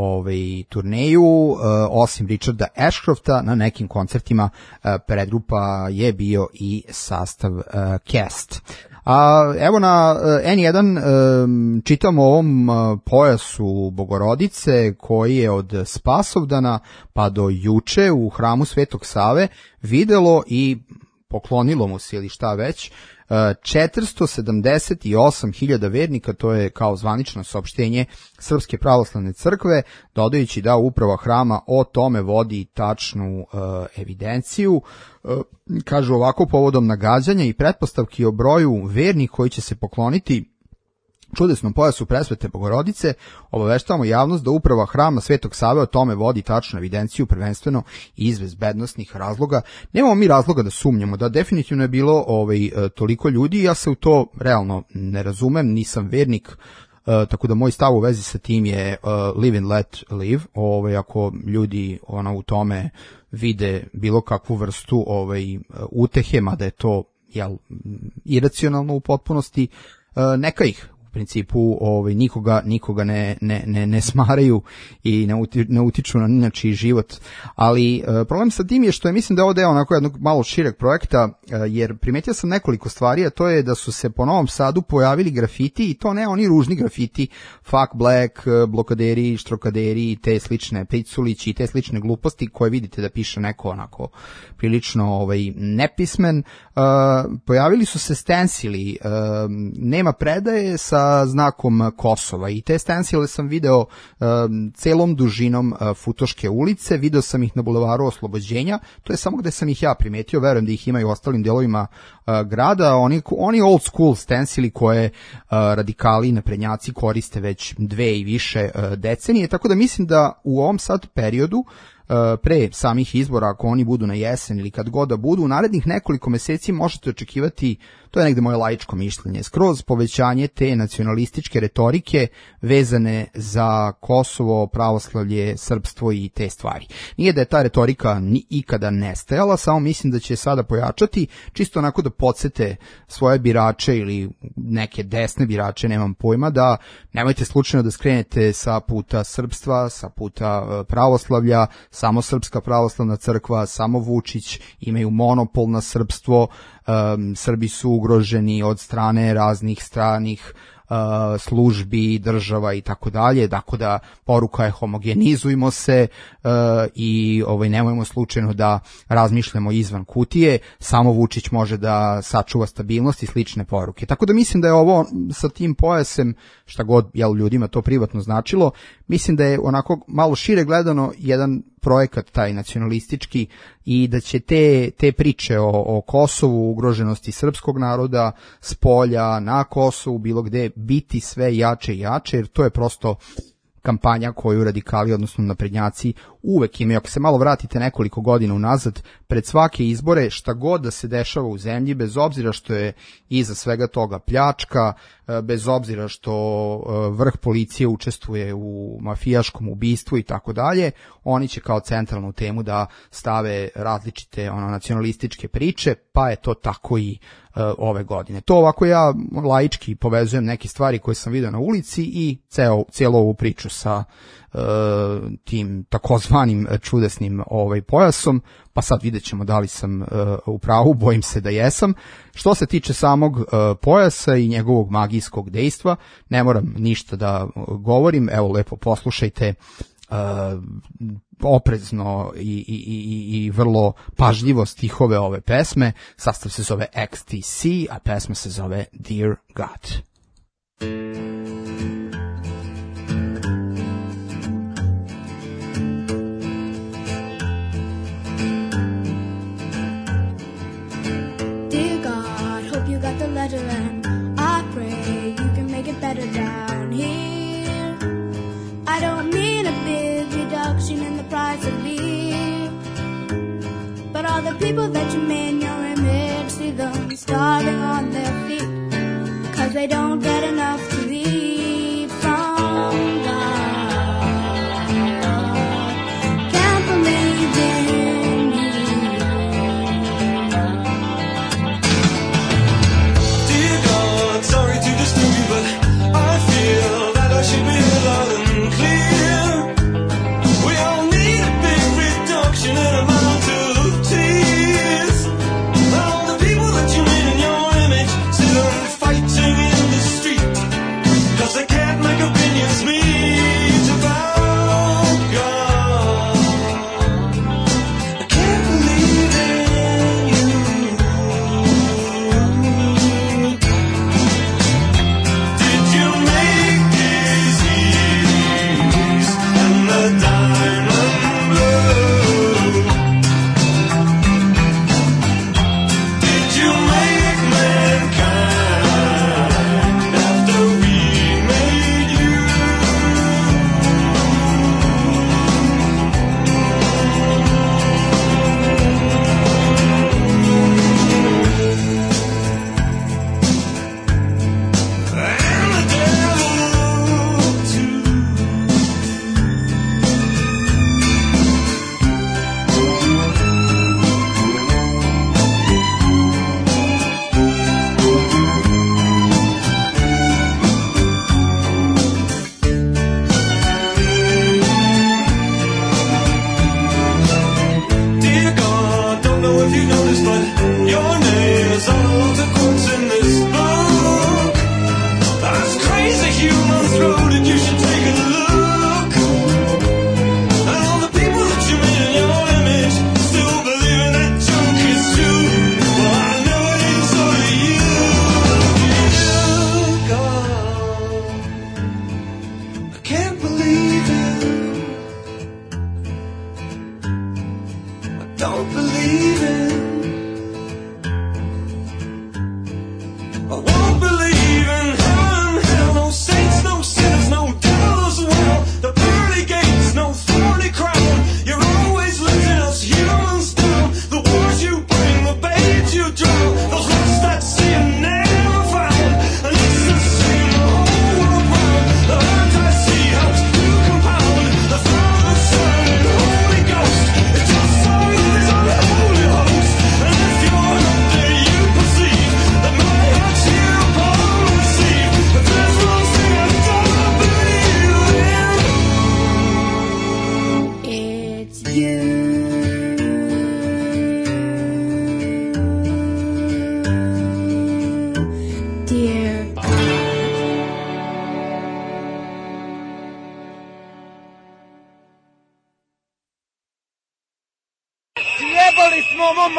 [SPEAKER 2] turneju. Osim Richarda Ashcrofta, na nekim koncertima predgrupa je bio i sastav Cast. A evo na N1 čitamo o ovom pojasu Bogorodice koji je od Spasovdana pa do juče u hramu Svetog Save videlo i poklonilo mu se ili šta već 478.000 vernika, to je kao zvanično saopštenje Srpske pravoslavne crkve, dodajući da uprava hrama o tome vodi tačnu evidenciju. Kažu ovako, povodom nagađanja i pretpostavki o broju vernika koji će se pokloniti čudesnom pojasu Presvete Bogorodice, obaveštavamo javnost da uprava hrama Svetog Save o tome vodi tačnu evidenciju, prvenstveno iz bezbednosnih razloga. Nemamo mi razloga da sumnjamo, da definitivno je bilo toliko ljudi, ja se u to realno ne razumem, nisam vernik, tako da moj stav u vezi sa tim je live and let live. Ako ljudi u tome vide bilo kakvu vrstu utehe, mada je to iracionalno u potpunosti, neka ih u principu nikoga ne smaraju i ne utiču na ninačiji život, ali problem sa tim je što je, mislim da je ovo deo onako jednog malo šireg projekta, jer primetio sam nekoliko stvari, a to je da su se po Novom Sadu pojavili grafiti, i to ne oni ružni grafiti, fuck black, blokaderi, štrokaderi, te slične piculići i te slične gluposti koje vidite da piše neko onako prilično nepismen. Pojavili su se stensili, nema predaje sa znakom Kosova, i te stensile sam video celom dužinom Futoške ulice, video sam ih na Bulevaru Oslobođenja, to je samo gde sam ih ja primetio, verujem da ih ima i u ostalim delovima grada, oni old school stensili koje radikali i naprednjaci koriste već 2 i više decenije, tako da mislim da u ovom sad periodu pre samih izbora, ako oni budu na jesen ili kad god da budu, u narednih nekoliko meseci možete očekivati, to je negde moje laičko mišljenje, skroz povećanje te nacionalističke retorike vezane za Kosovo, pravoslavlje, srpstvo i te stvari. Nije da je ta retorika ikada nestajala, samo mislim da će sada pojačati, čisto onako da podsete svoje birače ili neke desne birače, nemam pojma, da nemojte slučajno da skrenete sa puta srpstva, sa puta pravoslavlja, samo Srpska pravoslavna crkva, samo Vučić imaju monopol na srpstvo, Srbi su ugroženi od strane raznih stranih službi, država i tako dalje, tako da poruka je homogenizujmo se i nemojmo slučajno da razmišljamo izvan kutije, samo Vučić može da sačuva stabilnost i slične poruke. Tako da mislim da je ovo sa tim pojasem, šta god ljudima to privatno značilo, mislim da je onako malo šire gledano jedan projekat taj nacionalistički, i da će te priče o Kosovu, ugroženosti srpskog naroda s polja na Kosovu, bilo gde, biti sve jače i jače, jer to je prosto kampanja koju radikali, odnosno naprednjaci, uvek imaju. Ako se malo vratite nekoliko godina unazad, pred svake izbore, šta god da se dešava u zemlji, bez obzira što je iza svega toga pljačka, bez obzira što vrh policije učestvuje u mafijaškom ubistvu i tako dalje, oni će kao centralnu temu da stave različite nacionalističke priče, pa je to tako i ove godine. To ovako ja laički povezujem neke stvari koje sam vidio na ulici i cijelu ovu priču sa tim takozvanim čudesnim pojasom, pa sad vidjet ćemo da li sam u pravu, bojim se da jesam. Što se tiče samog pojasa i njegovog magijskog dejstva, ne moram ništa da govorim, evo lepo poslušajte oprezno i vrlo pažljivo stihove ove pesme. Sastav se zove XTC, a pesma se zove Dear God.
[SPEAKER 8] And I pray you can make it better down here. I don't mean a big reduction in the price of beer, but all the people that you made in your image, see them starving on their feet, 'cause they don't get enough to eat from God. Can't believe in
[SPEAKER 3] should be loud and clear. We all need a big reduction in amount of tears. All the people that you made in your image, see them fighting in the street.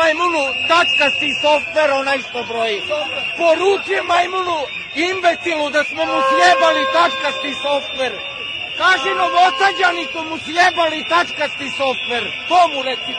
[SPEAKER 9] majmunu tačkasti softver onaj što broji. Poruči majmunu imbecilu da smo mu sjebali tačkasti softver. Kaži Novosađaniku mu sjebali tačkasti softver. To mu reci.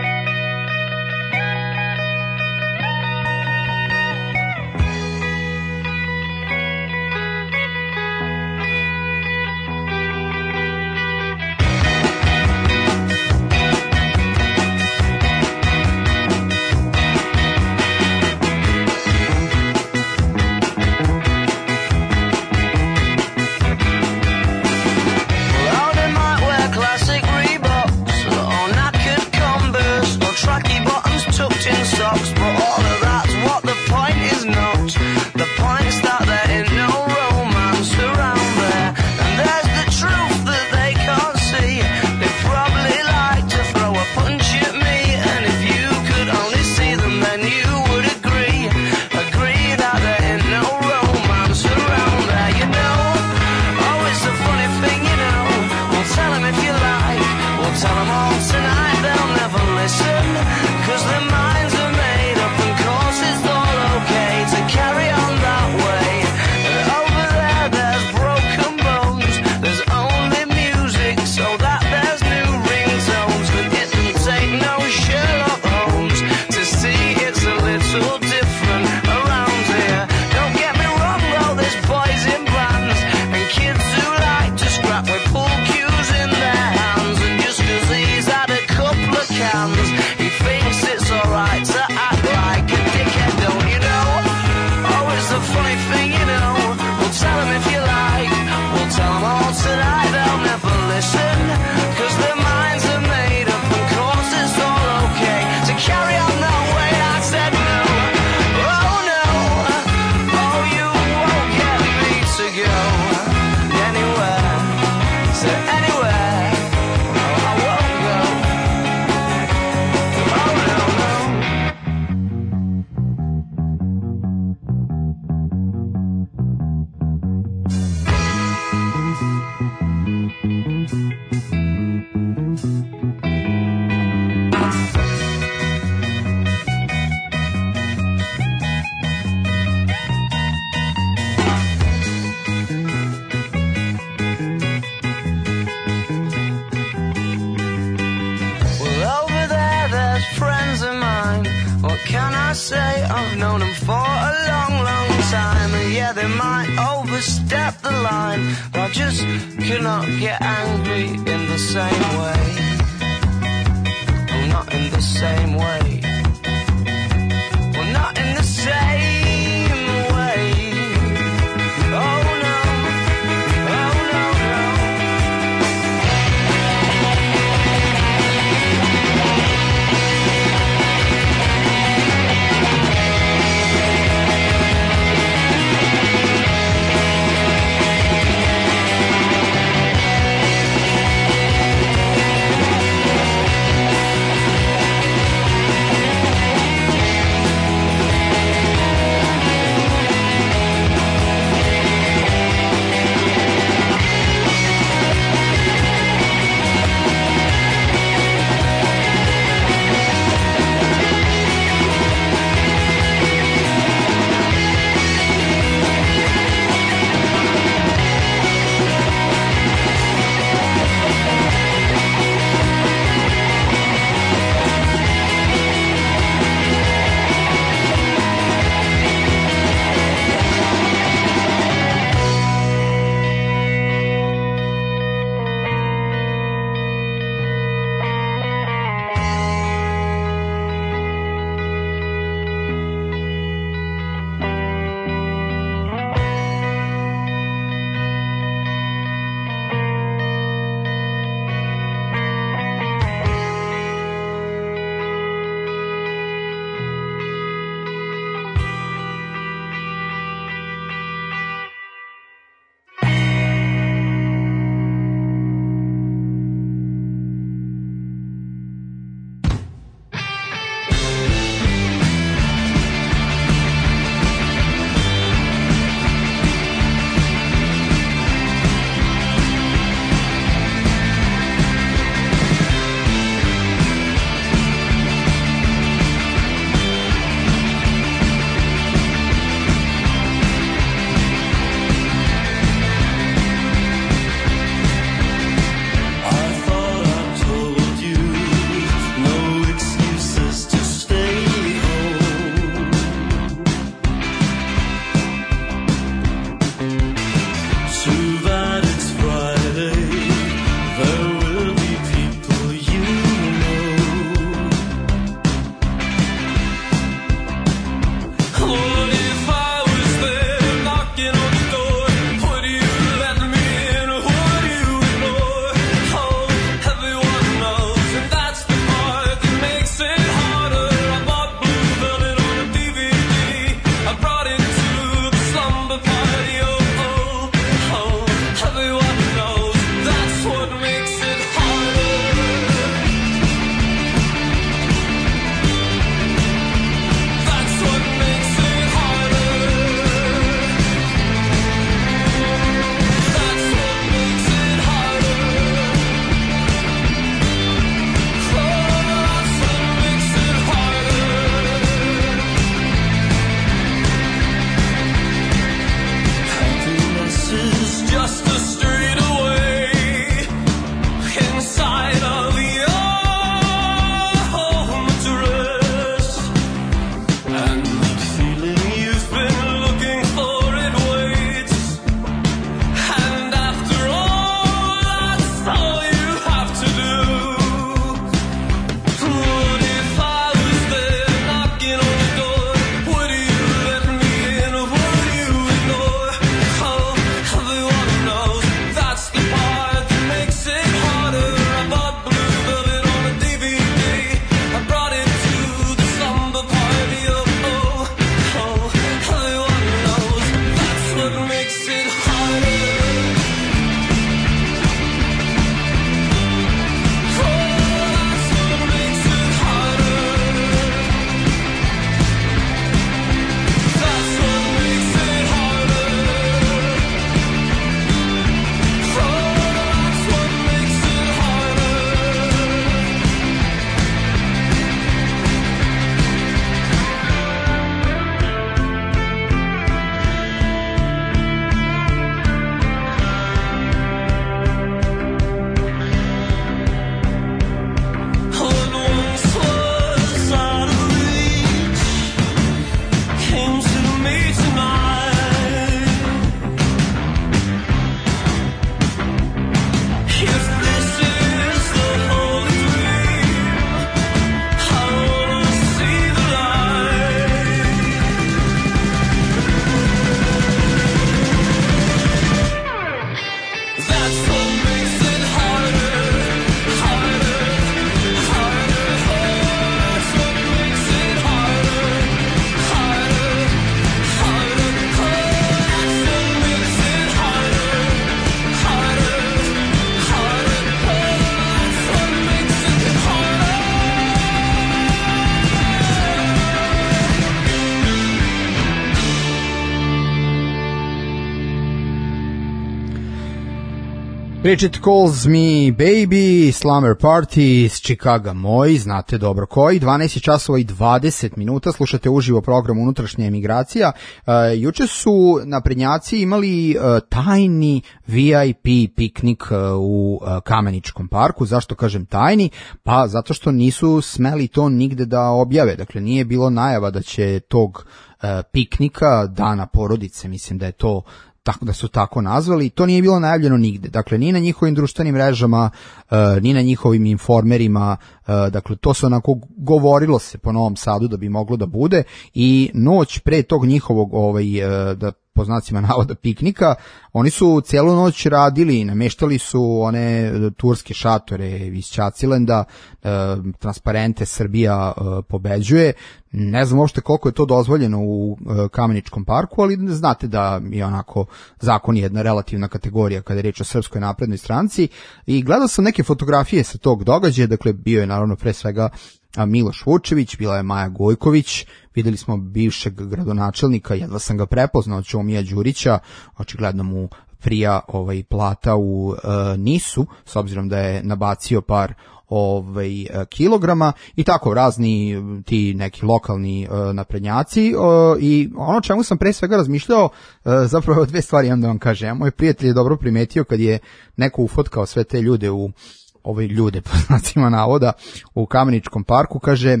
[SPEAKER 2] Bridget Calls Me Baby, Slumber Party iz Chicaga moj, znate dobro koji, 12 časova i 20 minuta, slušate uživo program Unutrašnja emigracija. Juče su naprednjaci imali tajni VIP piknik u Kameničkom parku. Zašto kažem tajni? Pa zato što nisu smeli to nigde da objave, dakle nije bilo najava da će tog piknika, dana porodice, mislim da je to tako da su tako nazvali, to nije bilo najavljeno nigde, dakle ni na njihovim društvenim mrežama, ni na njihovim informerima, dakle to se onako govorilo se po Novom Sadu da bi moglo da bude i noć pre tog njihovog da po znacima navoda piknika, oni su cijelu noć radili, nameštali su one turske šatore iz Ćacilenda, transparente Srbija pobeđuje, ne znam uopšte koliko je to dozvoljeno u Kameničkom parku, ali znate da je onako zakon je jedna relativna kategorija kada je riječ o Srpskoj naprednoj stranci i gledao sam neke fotografije sa tog događaja, dakle bio je naravno pre svega Miloš Vučević, bila je Maja Gojković, videli smo bivšeg gradonačelnika, jedva sam ga prepoznao, Ćomija Đurića, očigledno mu prija plata u Nisu, s obzirom da je nabacio par kilograma i tako razni ti neki lokalni naprednjaci i ono čemu sam pre svega razmišljao, zapravo dve stvari imam da vam kažem. Moj prijatelj je dobro primetio kad je neko ufotkao sve te ljude ljude po znacima navoda u Kameničkom parku, kaže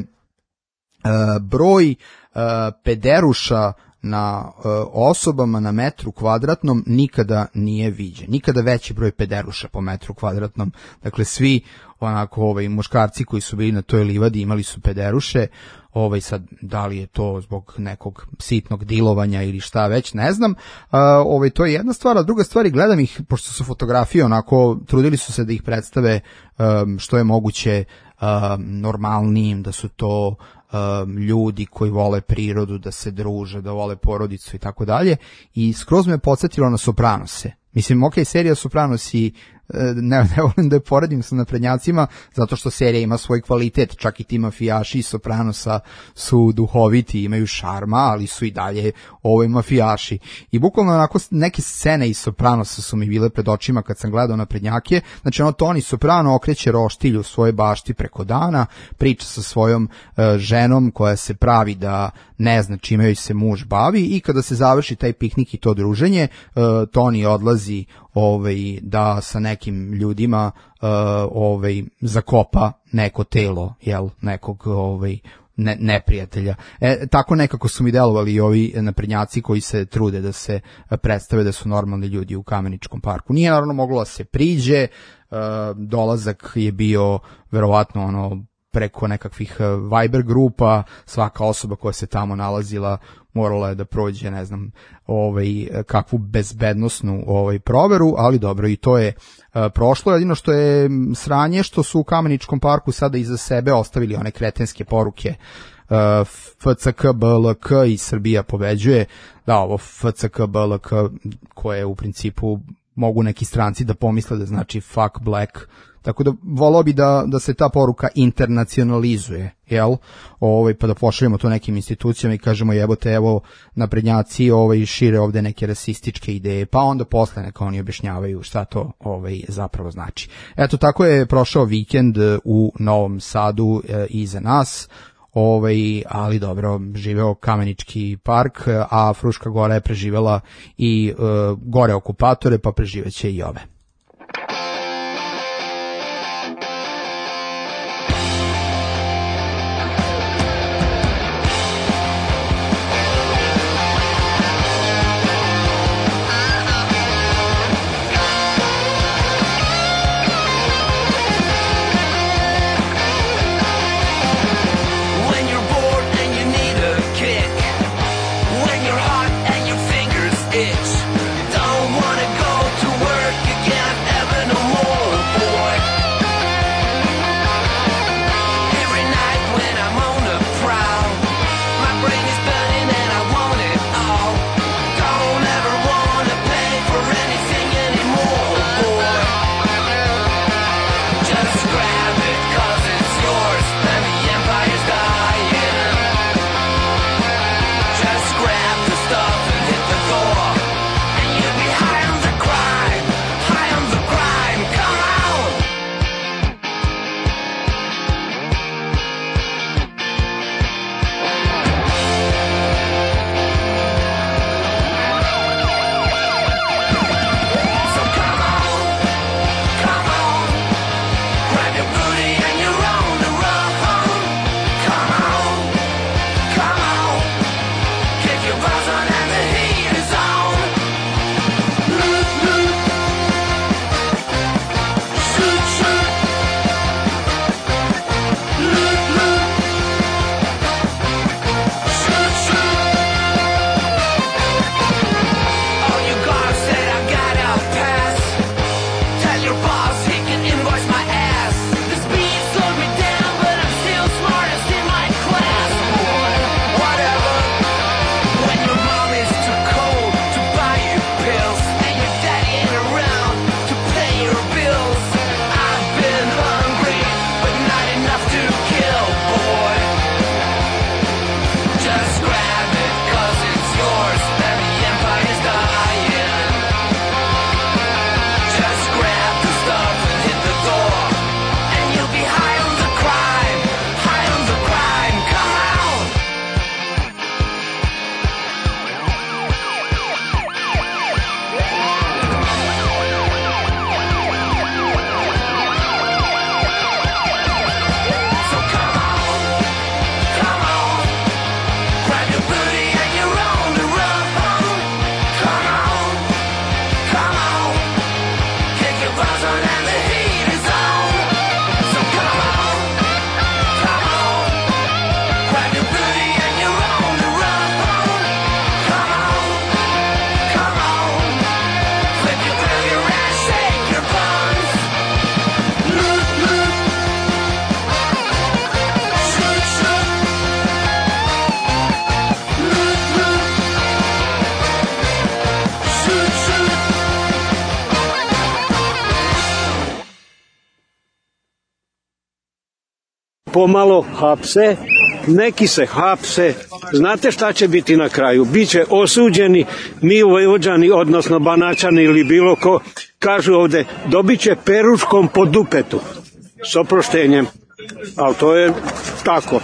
[SPEAKER 2] broj pederuša na osobama na metru kvadratnom nikada nije viđen. Nikada veći broj pederuša po metru kvadratnom. Dakle, svi onako muškarci koji su bili na toj livadi imali su pederuše. Sad, da li je to zbog nekog sitnog dilovanja ili šta već, ne znam. To je jedna stvar, a druga stvar, gledam ih, pošto su fotografije onako, trudili su se da ih predstave što je moguće normalnijim, da su to ljudi koji vole prirodu, da se druže, da vole porodicu i tako dalje. I skroz me podsjetilo na Sopranose. Mislim, serija Sopranosi, ne volim da je poredim sa naprednjacima, zato što serija ima svoj kvalitet, čak i ti mafijaši iz Sopranosa su duhoviti, imaju šarma, ali su i dalje mafijaši. I bukvalno onako neke scene iz Sopranosa su mi bile pred očima kad sam gledao naprednjake, znači Toni Soprano okreće roštilju u svojoj bašti preko dana, priča sa svojom ženom koja se pravi da ne zna čime joj se muž bavi i kada se završi taj piknik i to druženje, Toni odlazi da sa nekim ljudima zakopa neko telo, nekog neprijatelja. Tako nekako su mi delovali i ovi naprednjaci koji se trude da se predstave da su normalni ljudi u Kameničkom parku. Nije naravno moglo da se priđe, dolazak je bio verovatno preko nekakvih Viber grupa, svaka osoba koja se tamo nalazila morala je da prođe, ne znam, kakvu bezbednosnu proveru, ali dobro, i to je prošlo. Jedino što je sranje što su u Kameničkom parku sada iza sebe ostavili one kretenske poruke FCK BLK i Srbija pobeđuje. Da, ovo FCK BLK koje u principu mogu neki stranci da pomisle da znači fuck black, tako da volao bi da se ta poruka internacionalizuje, pa da pošaljemo to nekim institucijama i kažemo jebote, evo naprednjaci šire ovde neke rasističke ideje, pa onda posle neka oni objašnjavaju šta to zapravo znači. Eto, tako je prošao vikend u Novom Sadu iza nas. Ali dobro, živeo Kamenički park, a Fruška Gora je preživela i gore okupatore, pa preživeće i ove.
[SPEAKER 7] When you're hot and your fingers itch, you don't want to go to work again.
[SPEAKER 10] pomalo hapse, neki se hapse. Znate šta će biti na kraju? Biće osuđeni, mi Vojvođani, odnosno Banaćani ili bilo ko, kažu ovde, dobit će peruškom po dupetu. S oproštenjem. Ali to je tako.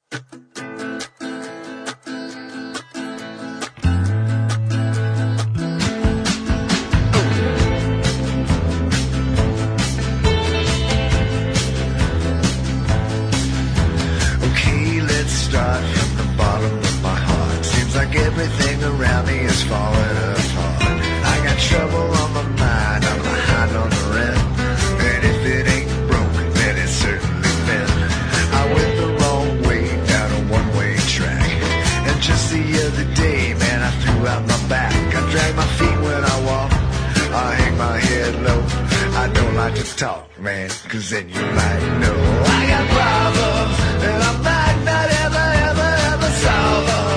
[SPEAKER 3] Everything around me is falling apart. I got trouble on my mind, I'm behind on the rent. And if it ain't broke, then it's certainly been. I went the wrong way down a one-way track. And just the other day, man, I threw out my back. I drag my feet when I walk, I hang my head low. I don't like to talk, man, cause then you might know. I got problems, and I might not ever, ever, ever solve them.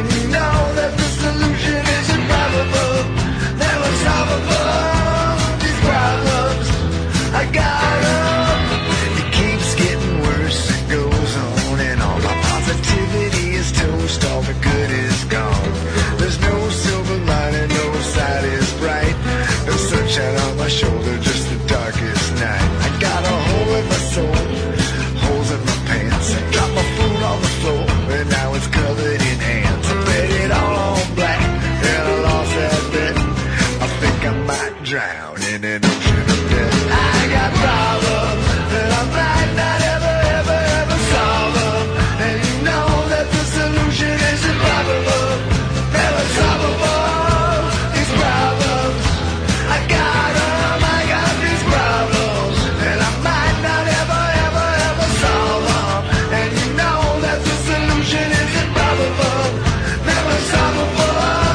[SPEAKER 3] Never solvable, these problems, I got them. It keeps getting worse, it goes on and on. My positivity is toast, all the good is gone. There's no silver lining, no side is bright. No sunshine on my shoulder, just the darkest night. I got a hole in my soul, holes in my pants. I dropped my food on the floor, and now it's covered in ants. I bet it all on black, and I lost that bet. I think I might drown in an ocean of death. I got problems, and I might not ever, ever, ever solve them. And you know that the solution is improbable, never solvable. These problems, I got them, I got these problems. And I might not ever, ever, ever solve them. And you know that the solution is improbable, never solvable.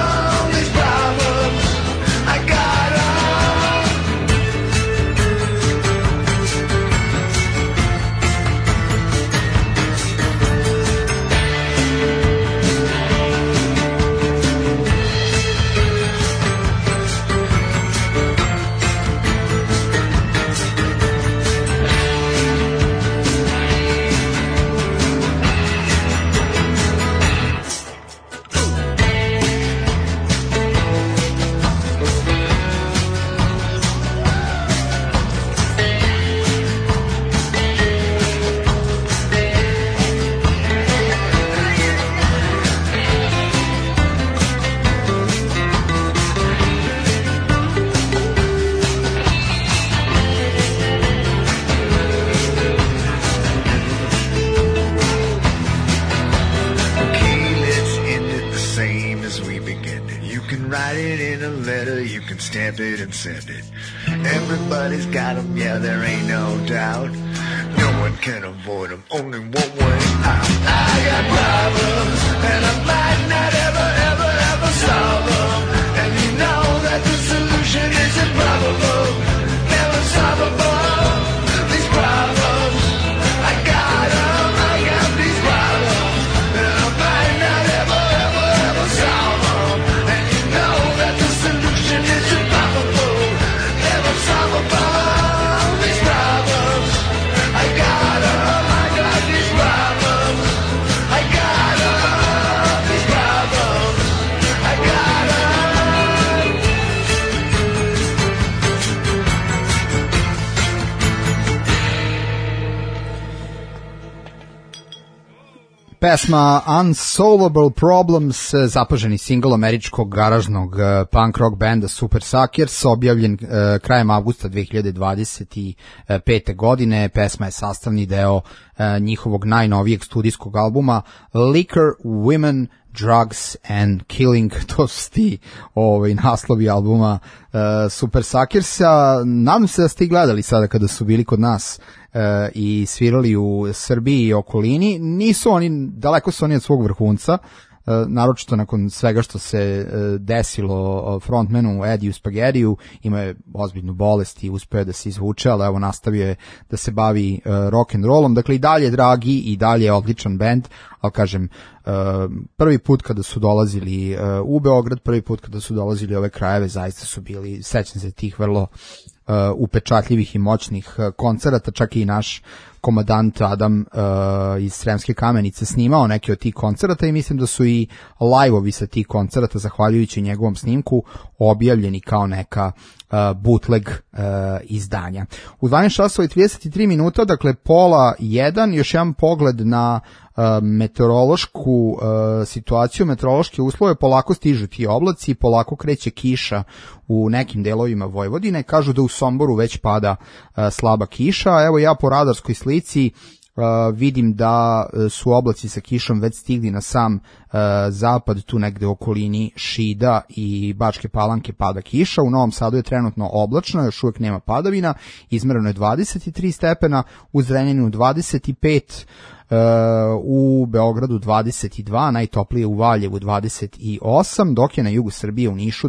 [SPEAKER 3] Stamp it and send it. Everybody's got them, yeah, there ain't no doubt. No one can avoid them, only one way out. I got problems, and I might not ever, ever, ever solve them. And you know that the solution is improbable, never solvable. These problems, I got them, I got these problems. And I might not ever, ever, ever solve them. And you know that the solution is improbable, never solvable. These problems, I got them, I got these problems. I got them, these problems, I got them.
[SPEAKER 2] Pesma Unsolvable Problems, zapaženi singl američkog garažnog punk rock benda Super Suckers, objavljen krajem avgusta 2025. godine. Pesma je sastavni deo njihovog najnovijeg studijskog albuma Liquor, Women, Drugs and Killing. To su ti naslovi albuma Super Suckersa. Nadam se da ste ih gledali sada kada su bili kod nas i svirali u Srbiji i okolini. Nisu oni, daleko su oni od svog vrhunca, naročito nakon svega što se desilo frontmanu Eddie Spaghettiju. Ima je ozbiljnu bolest i uspeo da se izvuče, ali evo nastavio je da se bavi rock and rollom. Dakle, i dalje dragi, i dalje je odličan bend, ali kažem, prvi put kada su dolazili u Beograd, prvi put kada su dolazili u ove krajeve, zaista su bili, sećam se tih vrlo upečatljivih i moćnih koncerata. Čak i naš komadant Adam iz Sremske Kamenice snimao neke od tih koncerata i mislim da su i live-ovi sa tih koncerata, zahvaljujući njegovom snimku, objavljeni kao neka bootleg izdanja. U 12 časova i 33 minuta, dakle pola 1, još jedan pogled na meteorološku situaciju, meteorološke uslove. Polako stižu ti oblaci, polako kreće kiša u nekim delovima Vojvodine. Kažu da u Somboru već pada slaba kiša. Evo ja po radarskoj slici vidim da su oblaci sa kišom već stigli na sam zapad, tu negde u okolini Šida i Bačke Palanke pada kiša. U Novom Sadu je trenutno oblačno, još uvek nema padavina, izmereno je 23 stepena, u Zrenjaninu 25, u Beogradu 22, najtoplije u Valjevu 28, dok je na jugu Srbije u Nišu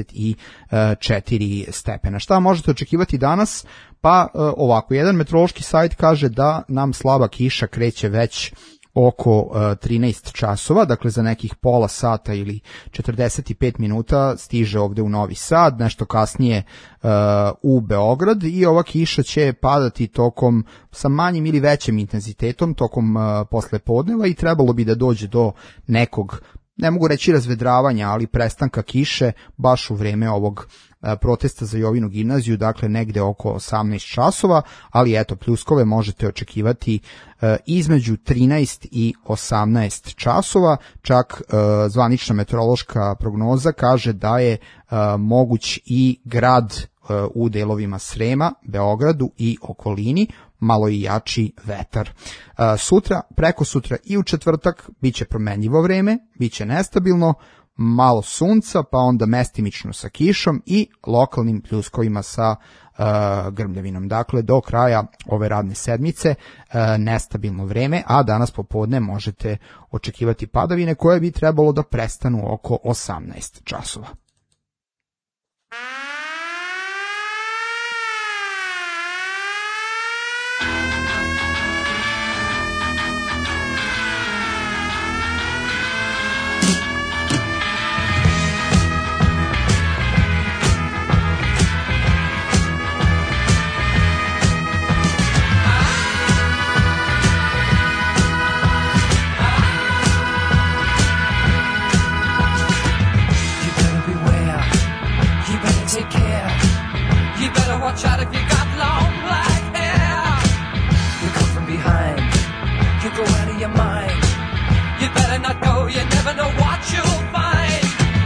[SPEAKER 2] 24 stepena. Šta možete očekivati danas? Pa ovako, jedan meteorološki sajt kaže da nam slaba kiša kreće već oko 13 časova, dakle za nekih pola sata ili 45 minuta stiže ovde u Novi Sad, nešto kasnije u Beograd, i ova kiša će padati tokom sa manjim ili većim intenzitetom tokom poslepodneva i trebalo bi da dođe do nekog, ne mogu reći razvedravanja, ali prestanka kiše baš u vreme ovog protesta za Jovinu gimnaziju, dakle negde oko 18 časova, ali eto, pljuskove možete očekivati između 13 i 18 časova, čak zvanična meteorološka prognoza kaže da je moguć i grad u delovima Srema, Beogradu i okolini, malo i jači vetar. Sutra, preko sutra i u četvrtak biće promenljivo vreme, biće nestabilno, malo sunca, pa onda mestimično sa kišom i lokalnim pljuskovima sa grmljavinom. Dakle, do kraja ove radne sedmice nestabilno vreme, a danas popodne možete očekivati padavine koje bi trebalo da prestanu oko 18 časova.
[SPEAKER 11] Watch out if you got long black hair. You come from behind, you go out of your mind. You better not go, you never know what you'll find.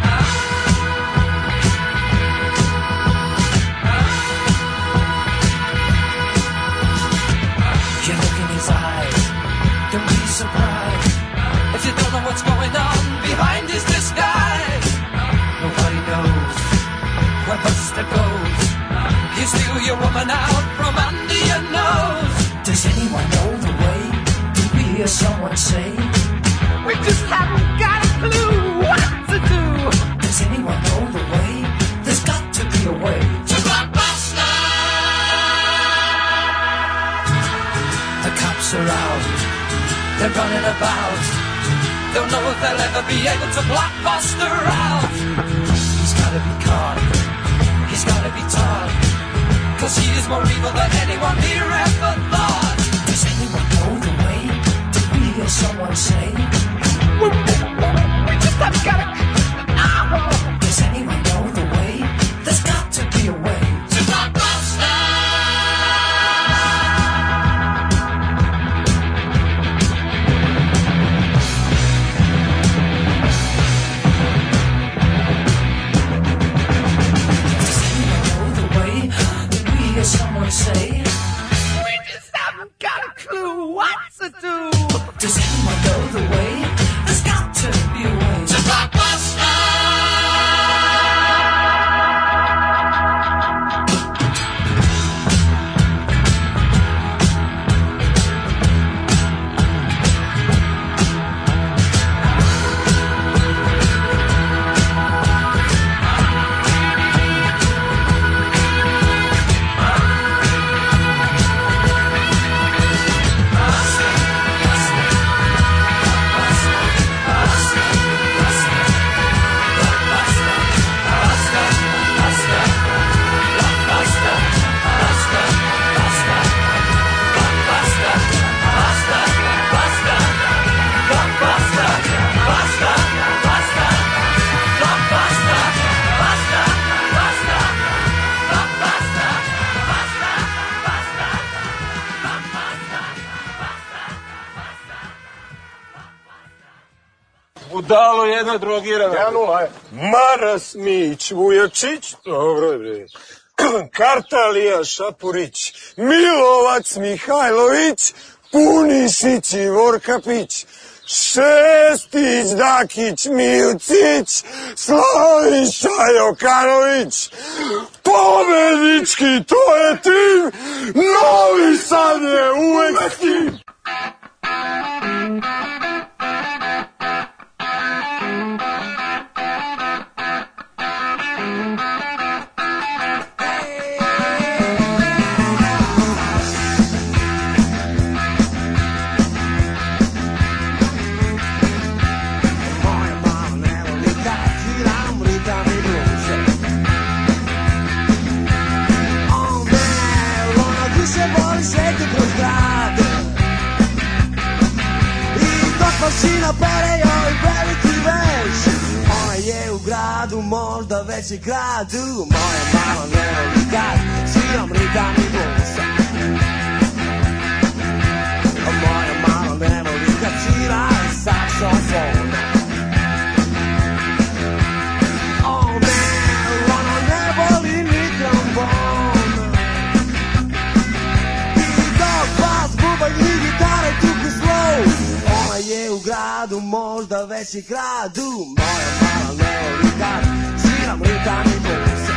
[SPEAKER 11] You look in his eyes, don't be surprised if you don't know what's going on behind his disguise. Nobody knows where Buster goes. You steal your woman out from under your nose. Does anyone know the way? Do we hear someone say? We just haven't got a clue what to do. Does anyone know the way? There's got to be a way to Blockbuster. The cops are out, they're running about. Don't know if they'll ever be able to block Buster out. He's gotta be caught, he's gotta be taught, 'cause he is more evil than anyone here ever thought. Does anyone know the way? Did we hear someone say? We just have got it. Does anyone know the way? There's got to be a way to Blockbuster. Someone say, we just haven't got a clue what to do. Does anyone know the way? There's got to be a way to Blockbuster.
[SPEAKER 12] budalo jedna drogirana. Ja nula, Maras Mić, Vujačić, dobro bre. Kartalija Šapurić, Milovac Mihajlović, Punišić i Vorkapić, Šestić, Dakić, Milcić, Slaviša Jokanović, pobednički, to je tim, Novi Sad je uvek tim.
[SPEAKER 7] Mašina pere joj veliki veš. Ona je u gradu, možda već i gradu. Moja mama ne voli kad sviram ritam i blusa. Moja mama ne voli kad svira saksofona. Oh ne, ona ne voli ni trombon. I dok bas, bubanj i gitare tuku slow. Ona je u gradu, možda već i gradu. Moja mama ne voli kad sviram ritam i blusa.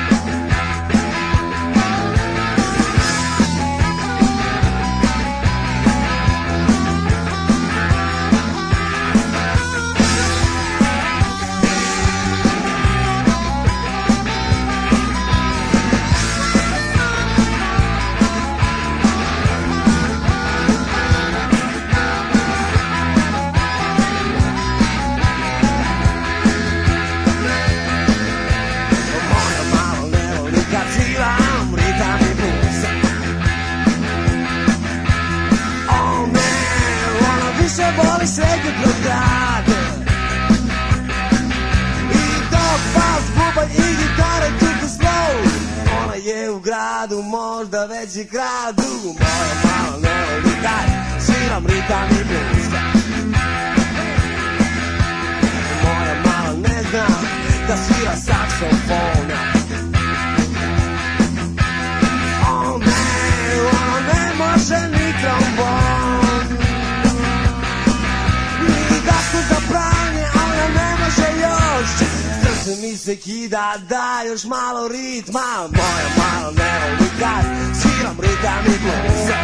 [SPEAKER 7] Voli srednje kroz grade. I dok bas, bubanj i gitare tuku slow. Ona je u gradu, možda već i gradu. Moja mama ne voli kad sviram ritam i blusa. Moja mama ne zna da svira saksofona. Oh ne, ona ne može ni trombon. Za pranje, ona ne može još. Srce mi se kida, da još malo ritma. Moja mama ne voli kad sviram ritam i blusa.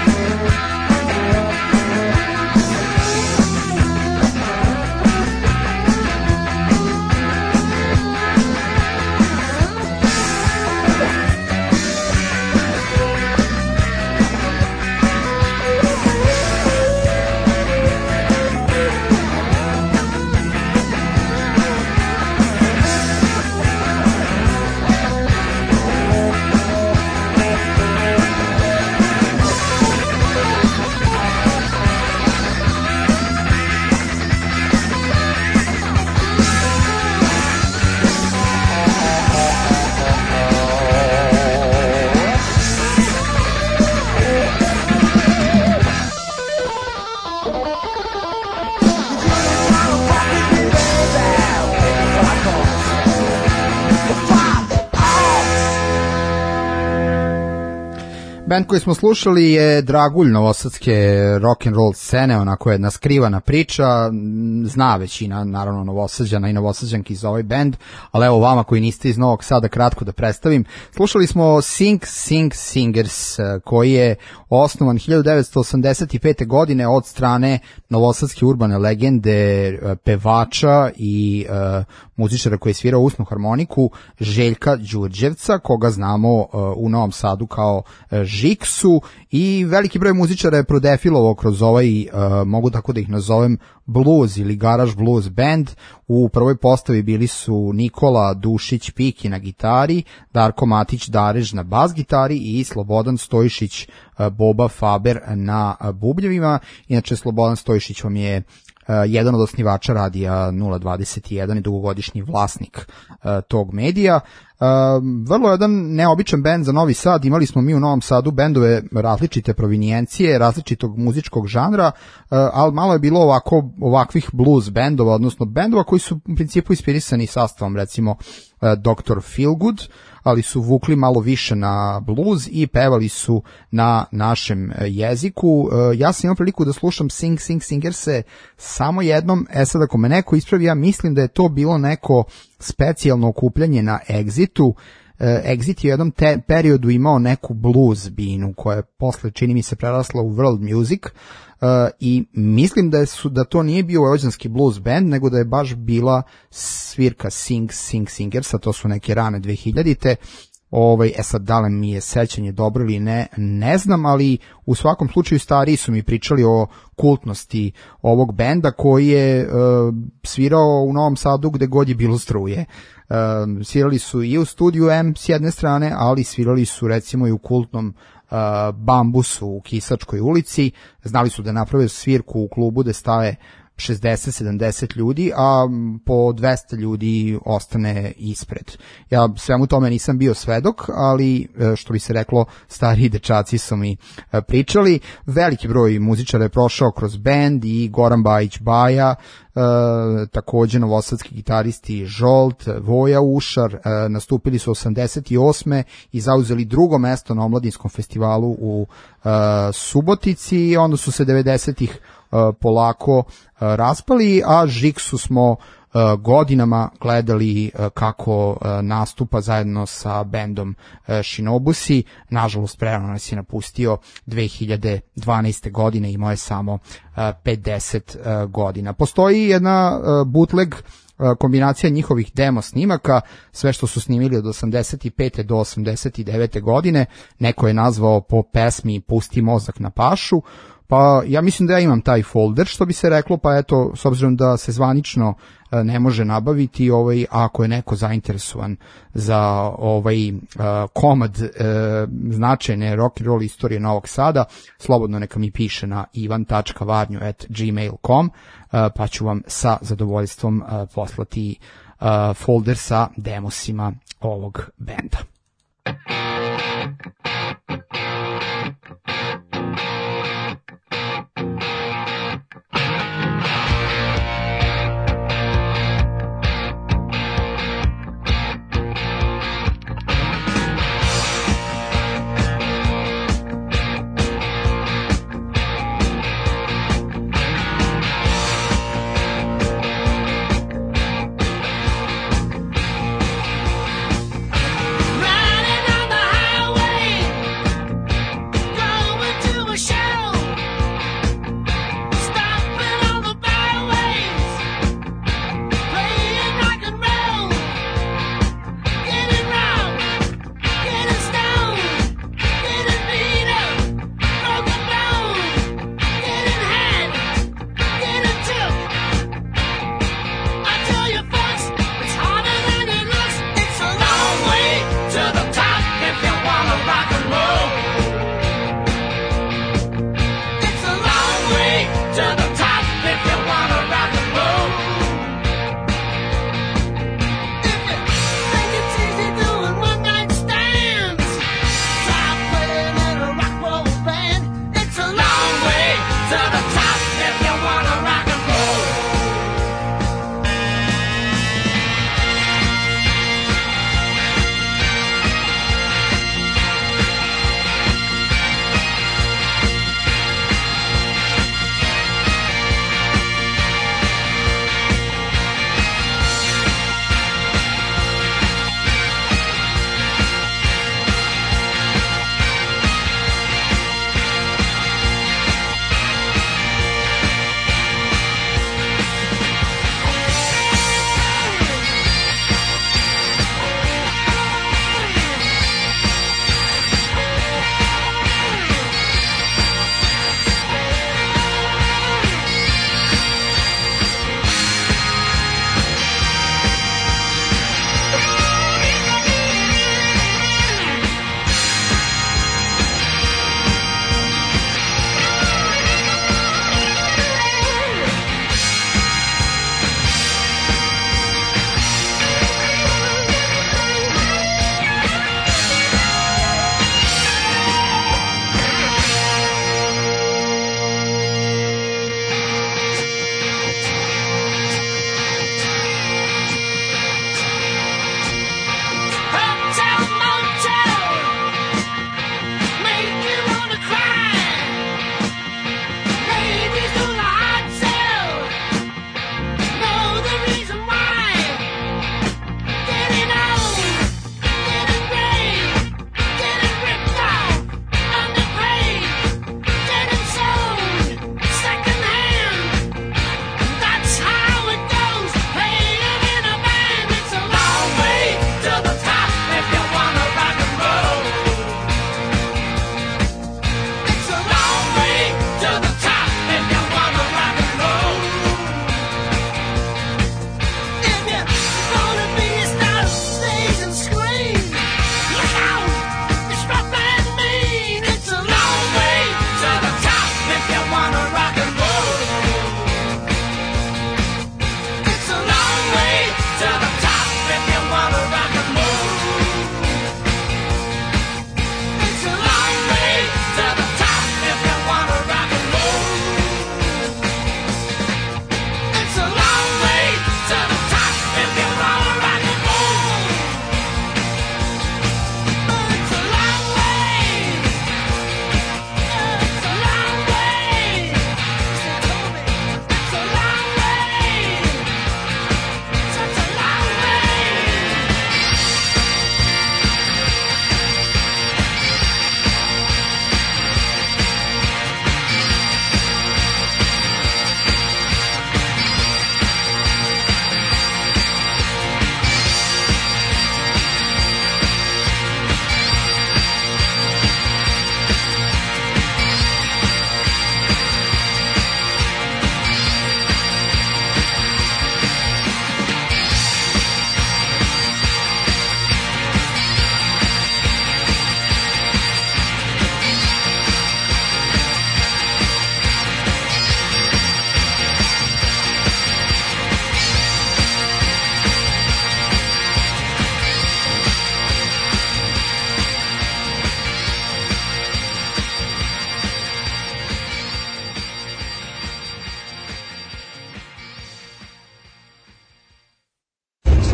[SPEAKER 2] Band koji smo slušali je dragulj novosadske rock'n'roll scene, onako jedna skrivana priča, zna većina naravno Novosađana i Novosađanki za ovaj band, ali evo vama koji niste iz Novog Sada kratko da predstavim. Slušali smo Sing Sing Singers koji je osnovan 1985. godine od strane novosadske urbane legende, pevača i muzičara koji je svirao usnu harmoniku Željka Đurđevca, koga znamo u Novom Sadu kao Žiksu, i veliki broj muzičara je prodefilovao kroz ovaj, mogu tako da ih nazovem, blues ili garaž blues band. U prvoj postavi bili su Nikola Dušić Piki na gitari, Darko Matić Darež na bas gitari i Slobodan Stojišić Boba Faber na bubljevima. Inače Slobodan Stojišić vam je jedan od osnivača radija 021 i dugogodišnji vlasnik tog medija. Vrlo jedan neobičan bend za Novi Sad. Imali smo mi u Novom Sadu bendove različite provinijencije, različitog muzičkog žanra, ali malo je bilo ovakvih blues bendova, odnosno bendova koji su u principu inspirisani sastavom, recimo Dr. Feelgood, ali su vukli malo više na blues i pevali su na našem jeziku. Ja sam imao priliku da slušam Singerse samo jednom, sad ako me neko ispravi, ja mislim da je to bilo neko specijalno okupljanje na Exitu. Exit je u jednom periodu imao neku blues binu koja je posle, čini mi se, prerasla u world music, i mislim da to nije bio vojvođanski blues band, nego da je baš bila svirka Singersa, to su neke rane 2000-te. Sad da li mi je sećanje dobro ili ne znam, ali u svakom slučaju stariji su mi pričali o kultnosti ovog benda koji je svirao u Novom Sadu gde god je bilo struje. Svirali su i u studiju M s jedne strane, ali svirali su recimo i u kultnom Bambusu u Kisačkoj ulici. Znali su da naprave svirku u klubu da stave 60-70 ljudi, a po 200 ljudi ostane ispred. Ja svemu tome nisam bio svedok, ali što bi se reklo, stariji dečaci su mi pričali. Veliki broj muzičara je prošao kroz bend, i Goran Bajić Baja, takođe novosadski gitaristi Žolt, Voja Ušar, nastupili su 88. i zauzeli drugo mesto na omladinskom festivalu u Subotici, i onda su se 90-ih polako raspali, a Žiksu smo godinama gledali kako nastupa zajedno sa bendom Shinobusi. Nažalost, prerano nas je napustio 2012. godine, imao je samo 50 godina. Postoji jedna bootleg kombinacija njihovih demo snimaka, sve što su snimili od 85. do 89. godine, neko je nazvao po pesmi Pusti mozak na pašu. Pa ja mislim da ja imam taj folder, što bi se reklo, pa eto, s obzirom da se zvanično ne može nabaviti, ako je neko zainteresovan za komad značajne rock and roll istorije Novog Sada, slobodno neka mi piše na ivan.varnju@gmail.com, pa ću vam sa zadovoljstvom poslati folder sa demosima ovog benda.
[SPEAKER 11] Riding on the highway,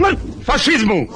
[SPEAKER 13] Smrt fašizmu!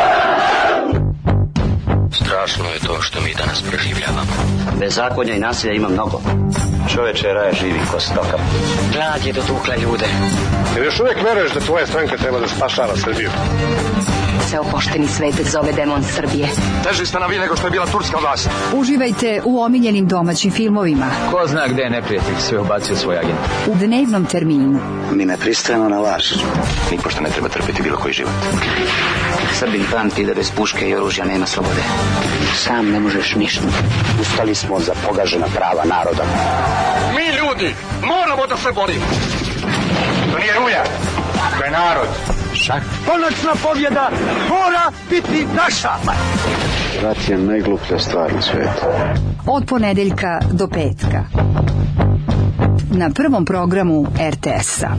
[SPEAKER 14] Strašno je to što mi danas preživljavamo.
[SPEAKER 15] Bezakonja i nasilja ima mnogo. Čoveče, raja živi ko stoka.
[SPEAKER 14] Glad je dotukla ljude.
[SPEAKER 13] Jer još uvijek veruješ da tvoja stranka treba da spašava Srbiju?
[SPEAKER 16] Ceo pošteni svet zove demon Srbije.
[SPEAKER 17] Teži ste na vi nego što je bila turska vlast.
[SPEAKER 16] Uživajte u omiljenim domaćim filmovima.
[SPEAKER 18] Ko zna gde je neprijatelj, sve ubacio svoj agent.
[SPEAKER 16] U dnevnom terminu.
[SPEAKER 15] Mi ne pristajemo na laž.
[SPEAKER 17] Nipošto ne treba trpeti bilo koji život.
[SPEAKER 15] Srbin pamti da bez puške i oružja nema slobode. Sam ne možeš ništa. Ustali smo za pogažena prava naroda.
[SPEAKER 17] Mi ljudi moramo da se borimo. To nije Ruja, to je narod.
[SPEAKER 1] Šak. Konačna pobjeda mora biti naša.
[SPEAKER 15] Rat je najgluplja stvar u svijetu.
[SPEAKER 16] Od ponedeljka do petka. Na prvom programu RTS-a.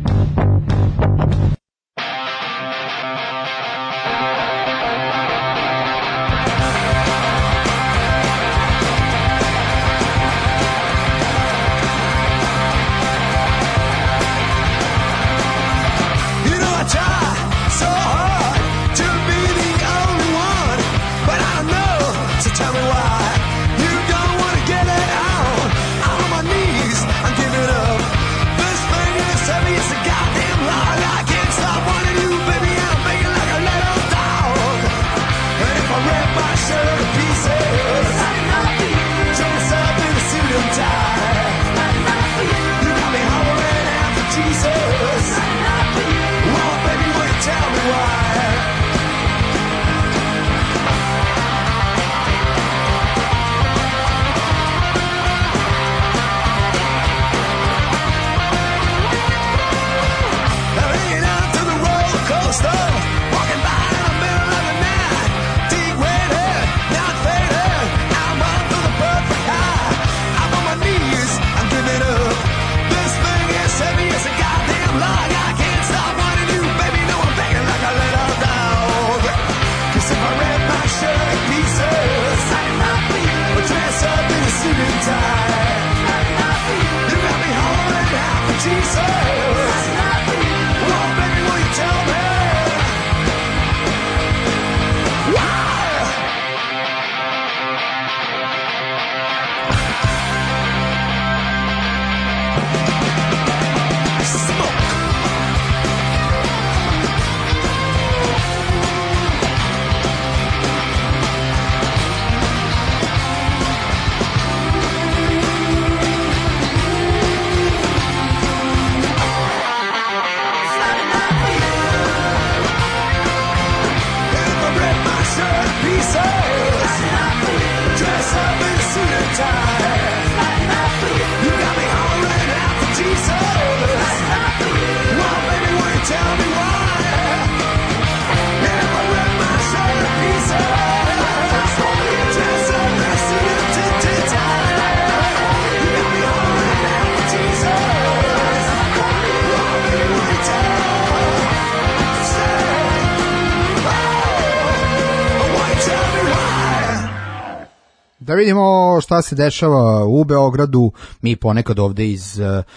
[SPEAKER 2] Da vidimo šta se dešava u Beogradu. Mi ponekad ovde iz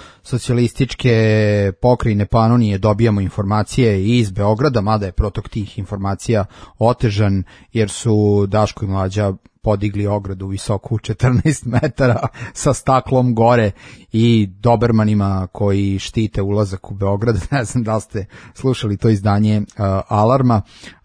[SPEAKER 2] socijalističke pokrajine Panonije dobijamo informacije iz Beograda, mada je protok tih informacija otežan jer su Daško i Mlađa podigli ogradu visoku 14 metara sa staklom gore i dobermanima koji štite ulazak u Beograd. Ne znam da ste slušali to izdanje Alarma.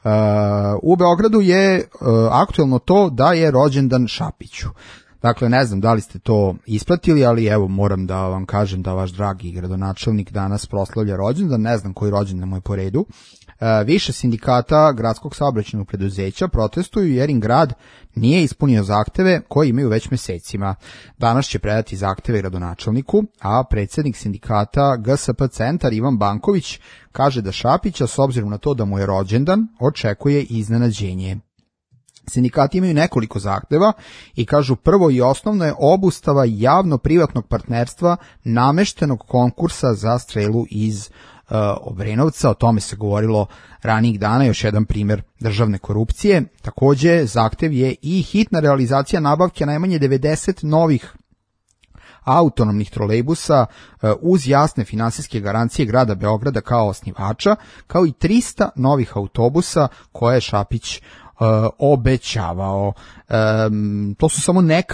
[SPEAKER 2] U Beogradu je aktuelno to da je rođendan Šapiću. Dakle, ne znam da li ste to ispratili, ali evo moram da vam kažem da vaš dragi gradonačelnik danas proslavlja rođendan, ne znam koji rođendan mu je po redu. Više sindikata gradskog saobraćajnog preduzeća protestuju jer im grad nije ispunio zahteve koji imaju već mesecima. Danas će predati zahteve gradonačelniku, a predsjednik sindikata GSP Centar Ivan Banković kaže da Šapića, s obzirom na to da mu je rođendan, očekuje iznenađenje. Sindikati imaju nekoliko zahteva i kažu prvo i osnovno je obustava javno-privatnog partnerstva nameštenog konkursa za strelu iz Obrenovca. O tome se govorilo ranijih dana, još jedan primjer državne korupcije. Također zahtev je i hitna realizacija nabavke najmanje 90 novih autonomnih trolejbusa uz jasne finansijske garancije grada Beograda kao osnivača, kao i 300 novih autobusa koje je Šapić obećavao. To su samo neke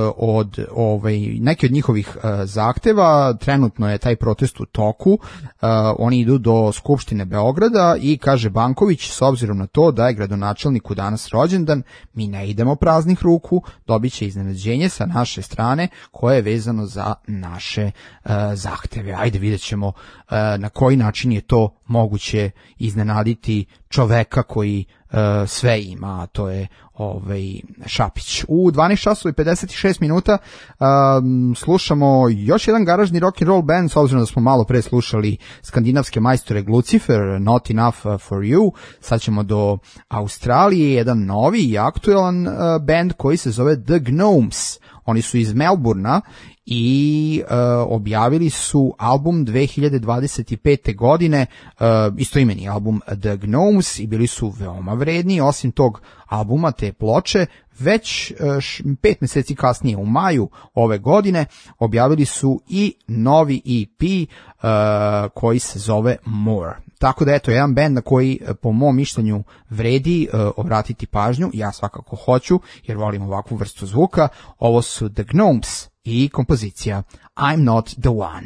[SPEAKER 2] od njihovih zahteva. Trenutno je taj protest u toku. Oni idu do Skupštine Beograda i kaže Banković, s obzirom na to da je gradonačelniku danas rođendan, mi ne idemo praznih ruku, dobit će iznenađenje sa naše strane koje je vezano za naše zahteve. Ajde, vidjet ćemo na koji način je to moguće iznenaditi čoveka koji sve ima, a to je Šapić. U 12 časova i 56 minuta slušamo još jedan garažni rock and roll band, s obzirom da smo malo pre slušali skandinavske majstore Lucifer, Not Enough for You. Sad ćemo do Australije, jedan novi i aktuelan band koji se zove The Gnomes. Oni su iz Melbourna i objavili su album 2025. godine, istoimeni album The Gnomes, i bili su veoma vredni. Osim tog albuma, te ploče, već 5 meseci kasnije, u maju ove godine, objavili su i novi EP koji se zove More. Tako da eto, jedan bend na koji po mom mišljenju vredi obratiti pažnju, ja svakako hoću jer volim ovakvu vrstu zvuka. Ovo su The Gnomes i kompozicija I'm Not the One.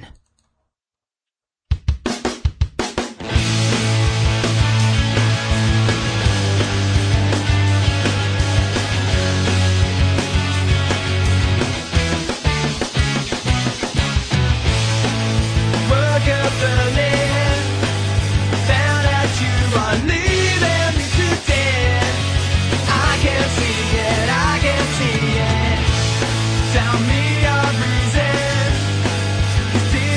[SPEAKER 11] Tell me your reason.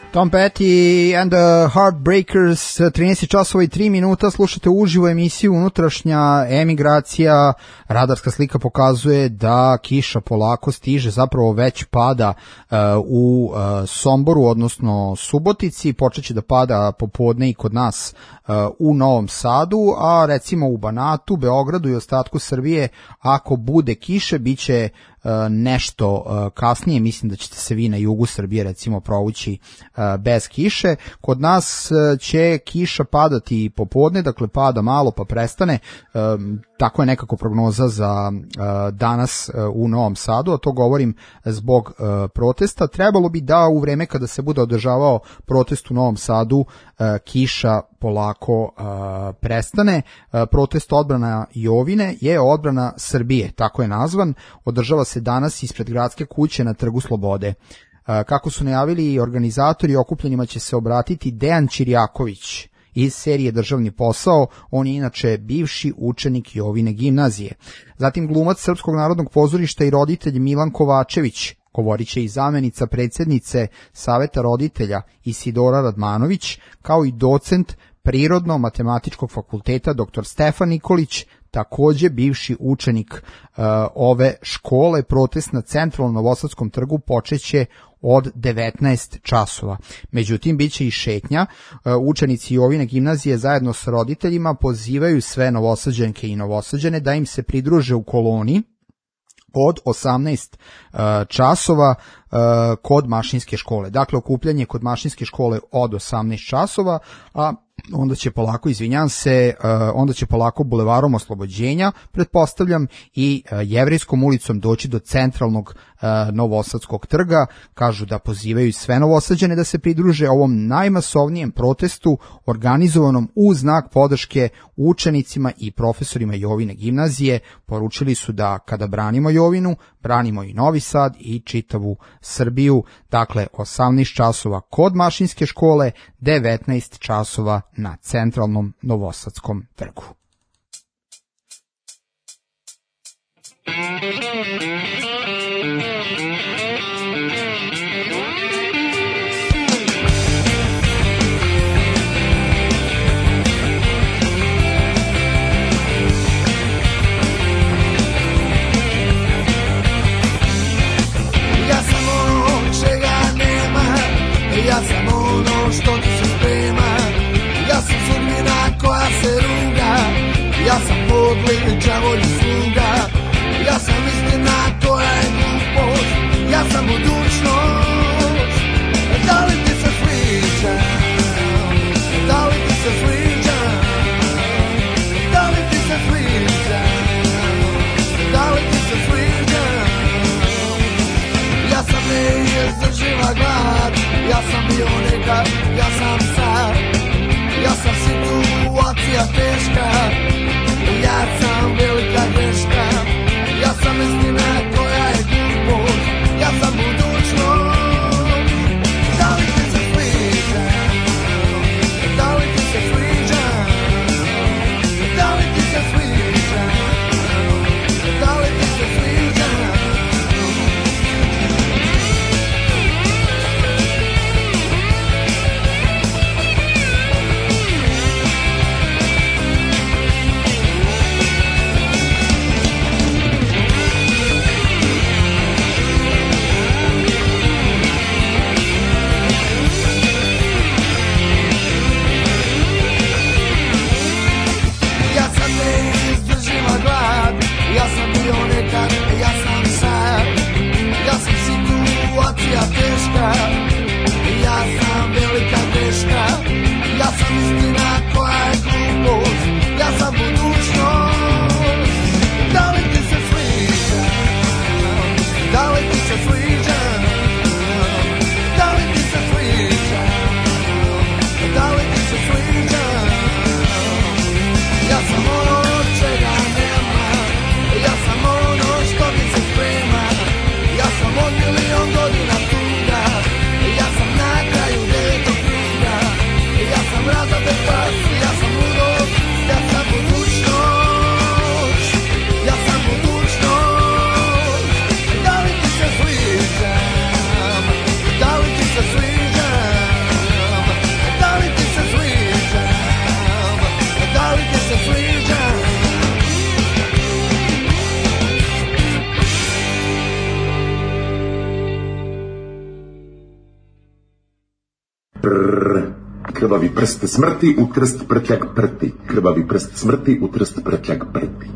[SPEAKER 2] Tom Petty and the Heartbreakers, 13 časova i 3 minuta, slušate uživo emisiju Unutrašnja emigracija. Radarska slika pokazuje da kiša polako stiže, zapravo već pada u Somboru, odnosno Subotici, počeće da pada popodne i kod nas u Novom Sadu, a recimo u Banatu, Beogradu i ostatku Srbije, ako bude kiše, bit će nešto kasnije. Mislim da ćete se vi na jugu Srbije recimo provući bez kiše. Kod nas će kiša padati popodne, dakle pada malo pa prestane, tako je nekako prognoza za danas u Novom Sadu, a to govorim zbog protesta. Trebalo bi da u vreme kada se bude održavao protest u Novom Sadu kiša polako prestane. Protest odbrana Jovine je odbrana Srbije, tako je nazvan. Održava se danas ispred Gradske kuće na Trgu Slobode. Kako su najavili organizatori, okupljenima će se obratiti Dejan Čirjaković iz serije Državni posao, on je inače bivši učenik Jovine gimnazije. Zatim glumac Srpskog narodnog pozorišta i roditelj Milan Kovačević, govorit će i zamenica predsjednice Saveta roditelja Isidora Radmanović, kao i docent Prirodno-matematičkog fakulteta dr. Stefan Nikolić, takođe bivši učenik ove škole. Protest na centralnom Novosadskom trgu počeće od 19 časova. Međutim, bit će i šetnja. Učenici Jovine gimnazije zajedno s roditeljima pozivaju sve Novosađanke i Novosađane da im se pridruže u koloni od 18 časova kod Mašinske škole. Dakle, okupljanje kod Mašinske škole od 18 časova, a onda će polako, onda će polako bulevarom Oslobođenja, pretpostavljam, i Jevrejskom ulicom doći do centralnog Novosadskog trga. Kažu da pozivaju sve Novosađane da se pridruže ovom najmasovnijem protestu organizovanom u znak podrške učenicima i profesorima Jovine gimnazije. Poručili su da kada branimo Jovinu, branimo i Novi Sad i čitavu Srbiju. Dakle, 18 časova kod Mašinske škole, 19 časova na centralnom Novosadskom trgu.
[SPEAKER 12] Ja sam ono čega nema, ja sam ono što ti se sprema, ja sam sudbina koja se ruga, ja sam podli đavolji sluga, ja sam istina koja je glupost, ja sam budućnost. Da li ti se sviđa, da li ti se sviđa, da li ti se sviđa, da li ti se sviđa. Ja sam neizdrživa glad, ja sam bio nekad, ja sam sad, ja sam situacija teška, ja sam velika greška, ja sam istina koja je glupost, ja sam budućnost. Da li ti se sviđa, da li ti se sviđa, da li ti se sviđa, da li ti se sviđa.
[SPEAKER 6] Krvavi prst smrti u trst prtljag prti. Krvavi prst smrti u trst prtljag prti.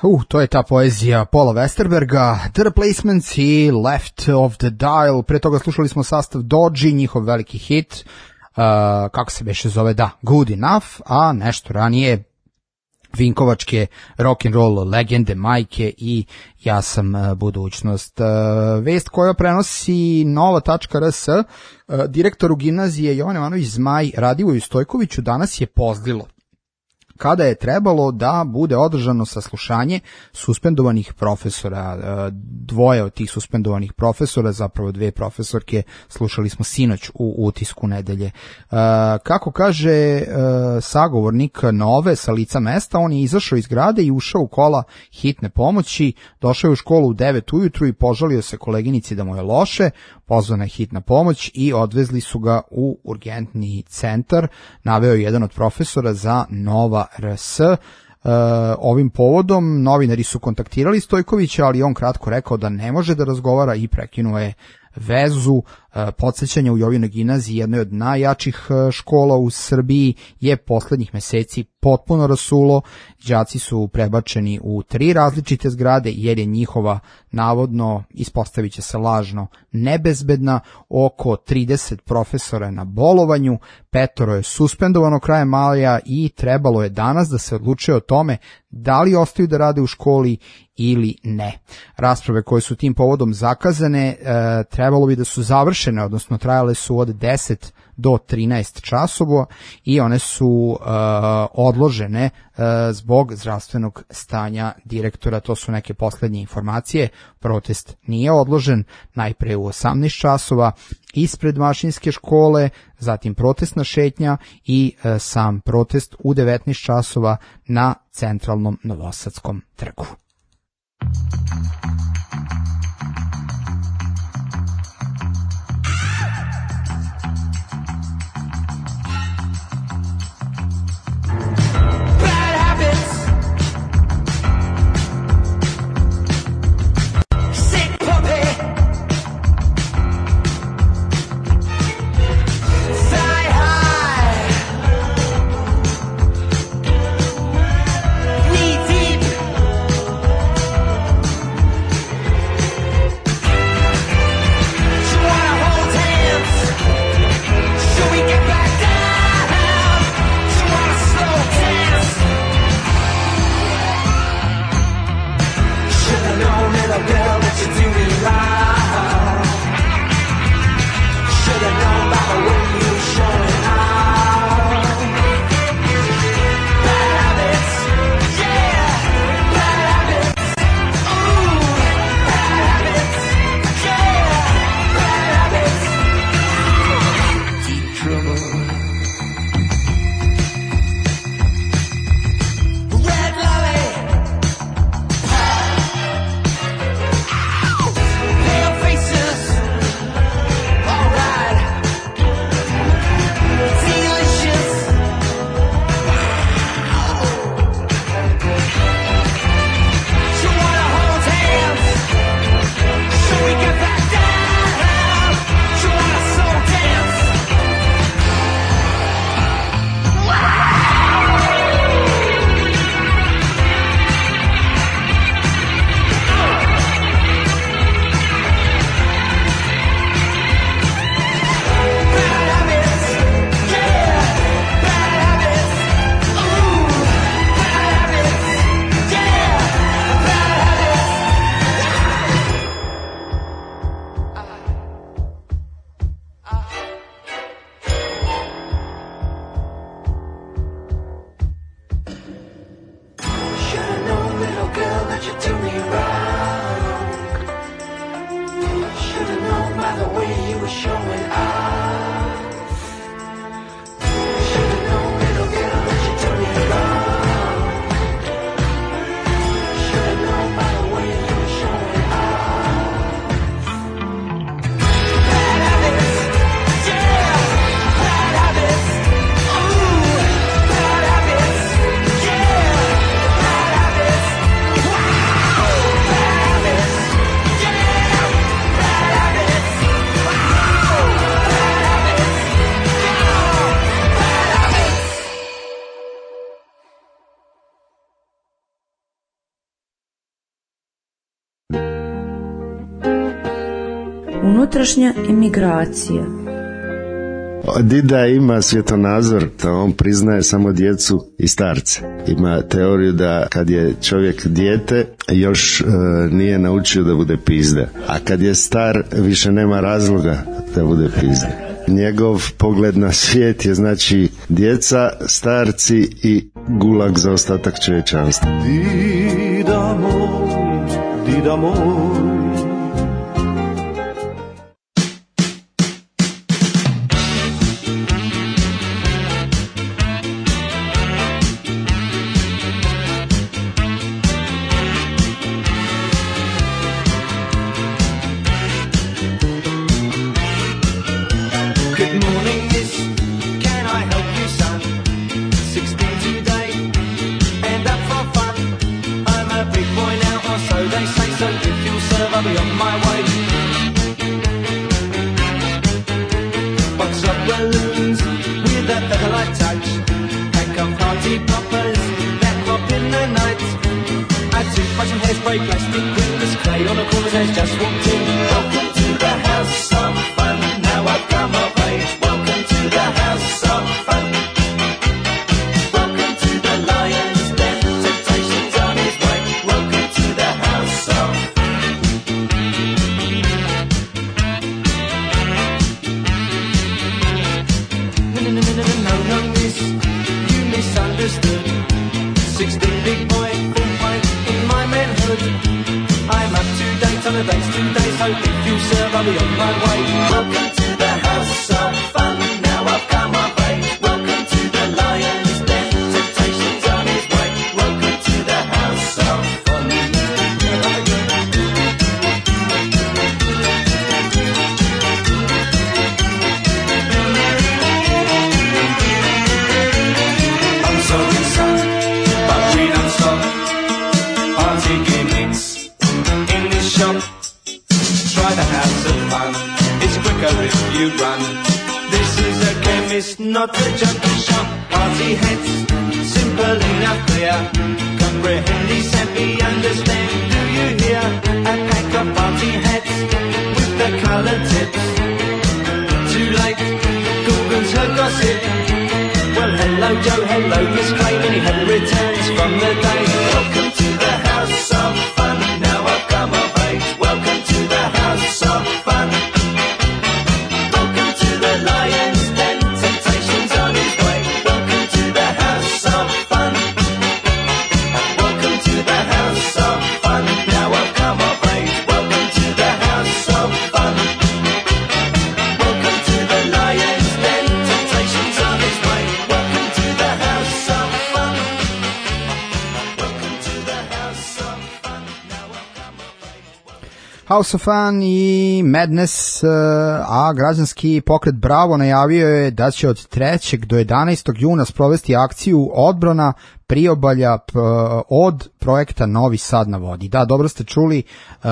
[SPEAKER 2] To je ta poezija Paula Westerberga, The Replacements i Left of the Dial. Pre toga slušali smo sastav Dodgy, njihov veliki hit, kako se beše zove, da, Good Enough, a nešto ranije Vinkovačke rock'n'roll legende Majke i Ja sam budućnost. Vest koja prenosi nova.rs, direktoru gimnazije Jovan Jovanović Zmaj Radivoju Stojkoviću danas je pozlilo kada je trebalo da bude održano saslušanje suspendovanih profesora. Dvoje od tih suspendovanih profesora, zapravo dve profesorke, slušali smo sinoć u Utisku nedelje. Kako kaže sagovornik Nove sa lica mesta, on je izašao iz grade i ušao u kola hitne pomoći, došao je u školu u 9 ujutru i požalio se koleginici da mu je loše, pozvana je hitna pomoć i odvezli su ga u urgentni centar, naveo je jedan od profesora za Nova RS. Ovim povodom novinari su kontaktirali Stojkovića, ali on kratko rekao da ne može da razgovara i prekinuo je vezu. Podsećanje u Jovinoj gimnaziji, jednoj od najjačih škola u Srbiji, je poslednjih meseci potpuno rasulo. Đaci su prebačeni u 3 različite zgrade jer je njihova, navodno, ispostavit će se lažno, nebezbedna. Oko 30 profesora je na bolovanju, 5 je suspendovano krajem maja i trebalo je danas da se odlučuje o tome da li ostaju da rade u školi ili ne. Rasprave koje su tim povodom zakazane trebalo bi da su završene, odnosno trajale su od 10 do 13 časova i one su odložene zbog zdravstvenog stanja direktora. To su neke poslednje informacije. Protest nije odložen, najpre u 18 časova ispred Mašinske škole, zatim protestna šetnja i sam protest u 19 časova na centralnom Novosadskom trgu.
[SPEAKER 19] Unutrašnja emigracija.
[SPEAKER 20] Dida ima svjetonazor da on priznaje samo djecu i starce. Ima teoriju da kad je čovjek dijete još nije naučio da bude pizda, a kad je star više nema razloga da bude pizda. Njegov pogled na svijet je znači djeca, starci i gulag za ostatak čovječanstva.
[SPEAKER 3] Dida moj, dida moj.
[SPEAKER 2] House of Fun i Madness, a građanski pokret Bravo najavio je da će od 3. do 11. juna sprovesti akciju odbrana priobalja od projekta Novi Sad na vodi. Da, dobro ste čuli,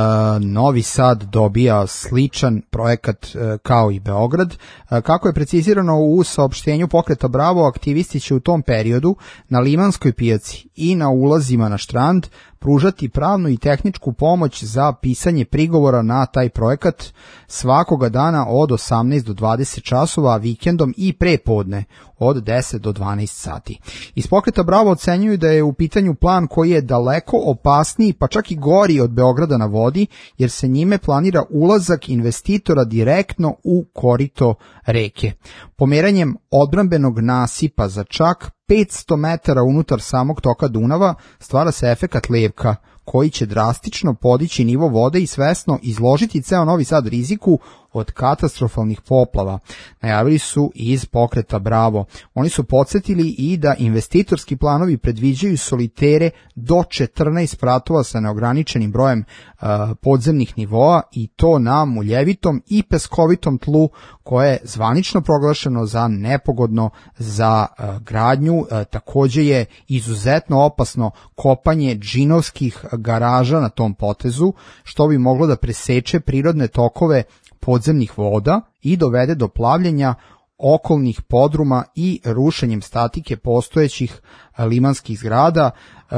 [SPEAKER 2] Novi Sad dobija sličan projekat kao i Beograd. Kako je precizirano u saopštenju pokreta Bravo, aktivisti će u tom periodu na Limanskoj pijaci i na ulazima na štrand pružati pravnu i tehničku pomoć za pisanje prigovora na taj projekat svakoga dana od 18 do 20 časova, vikendom i prepodne od 10 do 12 sati. Iz pokreta Bravo ocenjuju da je u pitanju plan koji je daleko opasniji, pa čak i gori od Beograda na vodi, jer se njime planira ulazak investitora direktno u korito reke. Pomeranjem odbrambenog nasipa za čak 500 metara unutar samog toka Dunava stvara se efekat levka, koji će drastično podići nivo vode i svesno izložiti ceo Novi Sad riziku od katastrofalnih poplava. Najavili su iz pokreta Bravo. Oni su podsjetili i da investitorski planovi predviđaju solitere do 14 spratova sa neograničenim brojem podzemnih nivoa i to na muljevitom i peskovitom tlu koje je zvanično proglašeno za nepogodno za gradnju. Takođe je izuzetno opasno kopanje džinovskih garaža na tom potezu, što bi moglo da preseče prirodne tokove podzemnih voda i dovede do plavljenja okolnih podruma i rušenjem statike postojećih limanskih zgrada.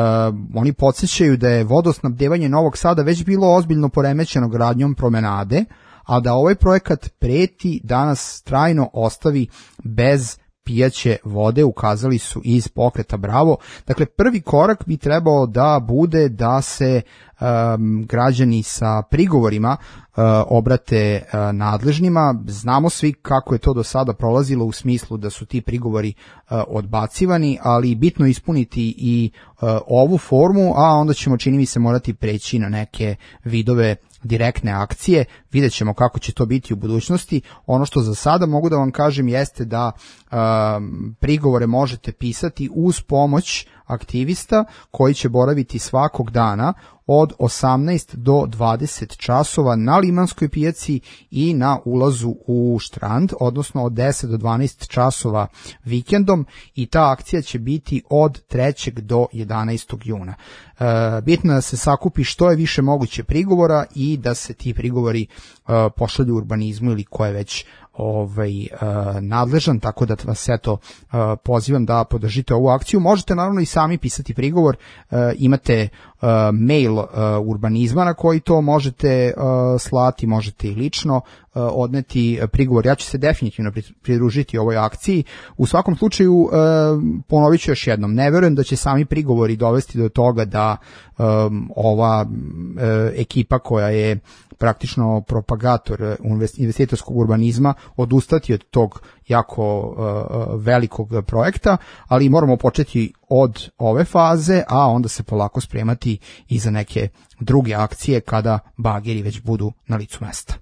[SPEAKER 2] Oni podsjećaju da je vodosnabdevanje Novog Sada već bilo ozbiljno poremećeno gradnjom promenade, a da ovaj projekat preti da nas trajno ostavi bez pijaće vode, ukazali su iz pokreta Bravo. Dakle, prvi korak bi trebao da bude da se građani sa prigovorima obrate nadležnima. Znamo svi kako je to do sada prolazilo u smislu da su ti prigovori odbacivani, ali bitno ispuniti i ovu formu, a onda ćemo, čini mi se, morati preći na neke vidove direktne akcije. Vidjet ćemo kako će to biti u budućnosti. Ono što za sada mogu da vam kažem jeste da prigovore možete pisati uz pomoć aktivista koji će boraviti svakog dana od 18 do 20 časova na Limanskoj pijaci i na ulazu u Štrand, odnosno od 10 do 12 časova vikendom, i ta akcija će biti od 3. do 11. juna. Bitno je da se sakupi što je više moguće prigovora i da se ti prigovori pošalju urbanizmu ili ko je već nadležan, tako da vas pozivam da podržite ovu akciju. Možete naravno i sami pisati prigovor, imate mail urbanizma na koji to možete slati, možete i lično odneti prigovor. Ja ću se definitivno pridružiti ovoj akciji. U svakom slučaju, ponovit ću još jednom, ne verujem da će sami prigovori dovesti do toga da ova ekipa koja je praktično propagator investitorskog urbanizma odustati od tog jako velikog projekta, ali moramo početi od ove faze, a onda se polako spremati i za neke druge akcije kada bageri već budu na licu mesta.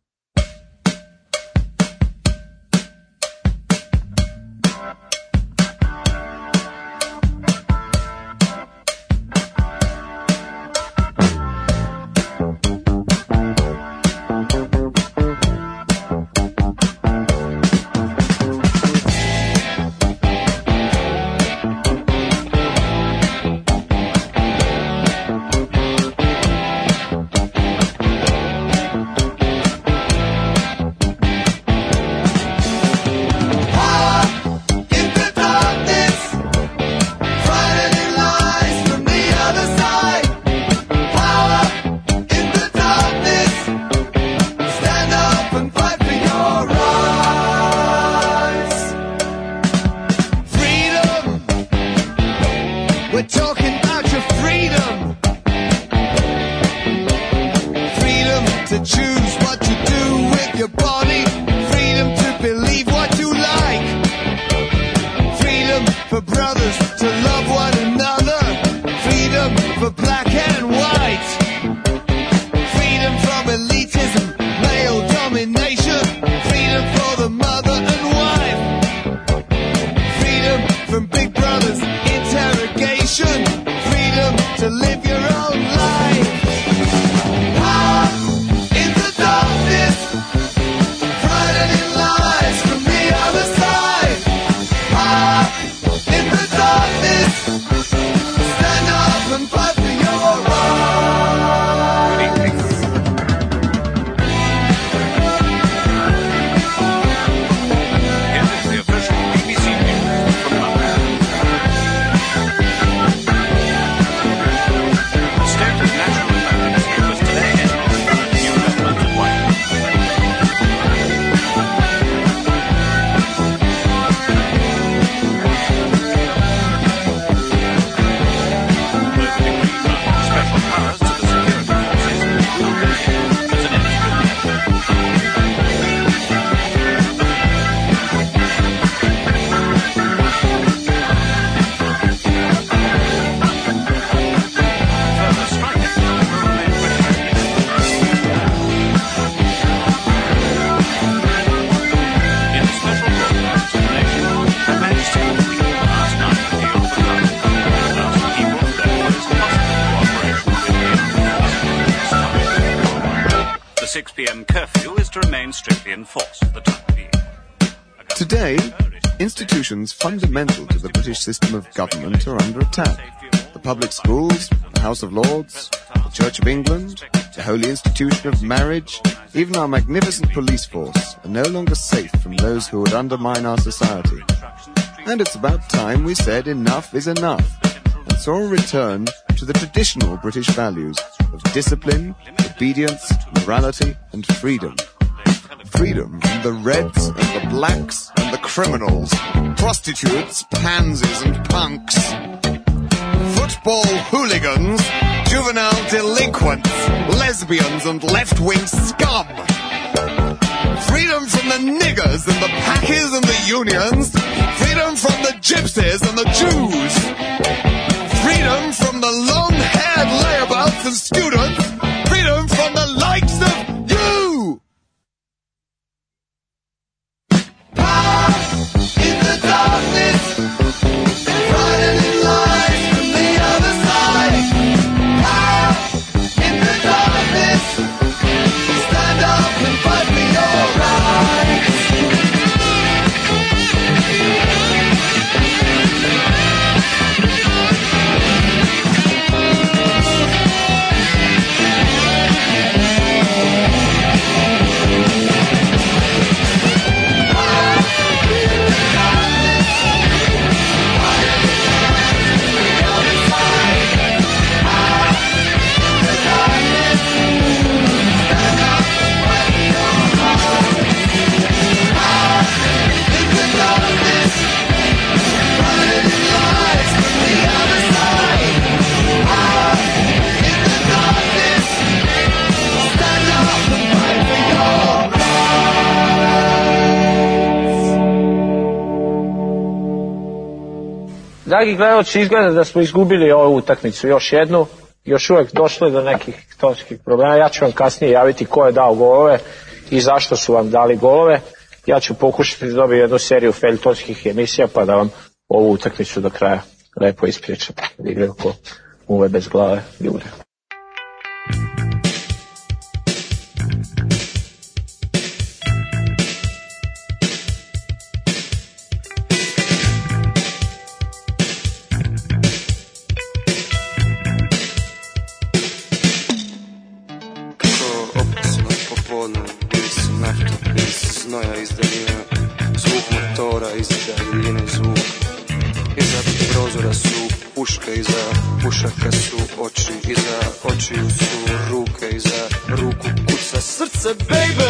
[SPEAKER 21] Today, institutions fundamental to the British system of government are under attack. The public schools, the House of Lords, the Church of England, the holy institution of marriage, even our magnificent police force are no longer safe from those who would undermine our society. And it's about time we said enough is enough, and saw a return to the traditional British values of discipline, obedience, morality, and freedom. Freedom from the reds and the blacks and the criminals, prostitutes, pansies and punks, football hooligans, juvenile delinquents, lesbians and left-wing scum. Freedom from the niggers and the packies and the unions, freedom from the gypsies and the Jews, freedom from the long-haired layabouts and students, freedom from the likes of you! Power in the darkness, frightening lies from the other side. Power in the darkness, stand up and fight for your rights.
[SPEAKER 4] Dragi gledalci, izgleda da smo izgubili ovu utakmicu, još jednu, još uvek došlo je do nekih tonskih problema. Ja ću vam kasnije javiti ko je dao golove i zašto su vam dali golove. Ja ću pokušati da dobijem jednu seriju feljtonskih emisija pa da vam ovu utakmicu do kraja lepo ispričam. Igraju ko muve bez glave ljude.
[SPEAKER 3] Iza pušaka su oči, iza očiju su ruke, iza ruku kuca srce, baby.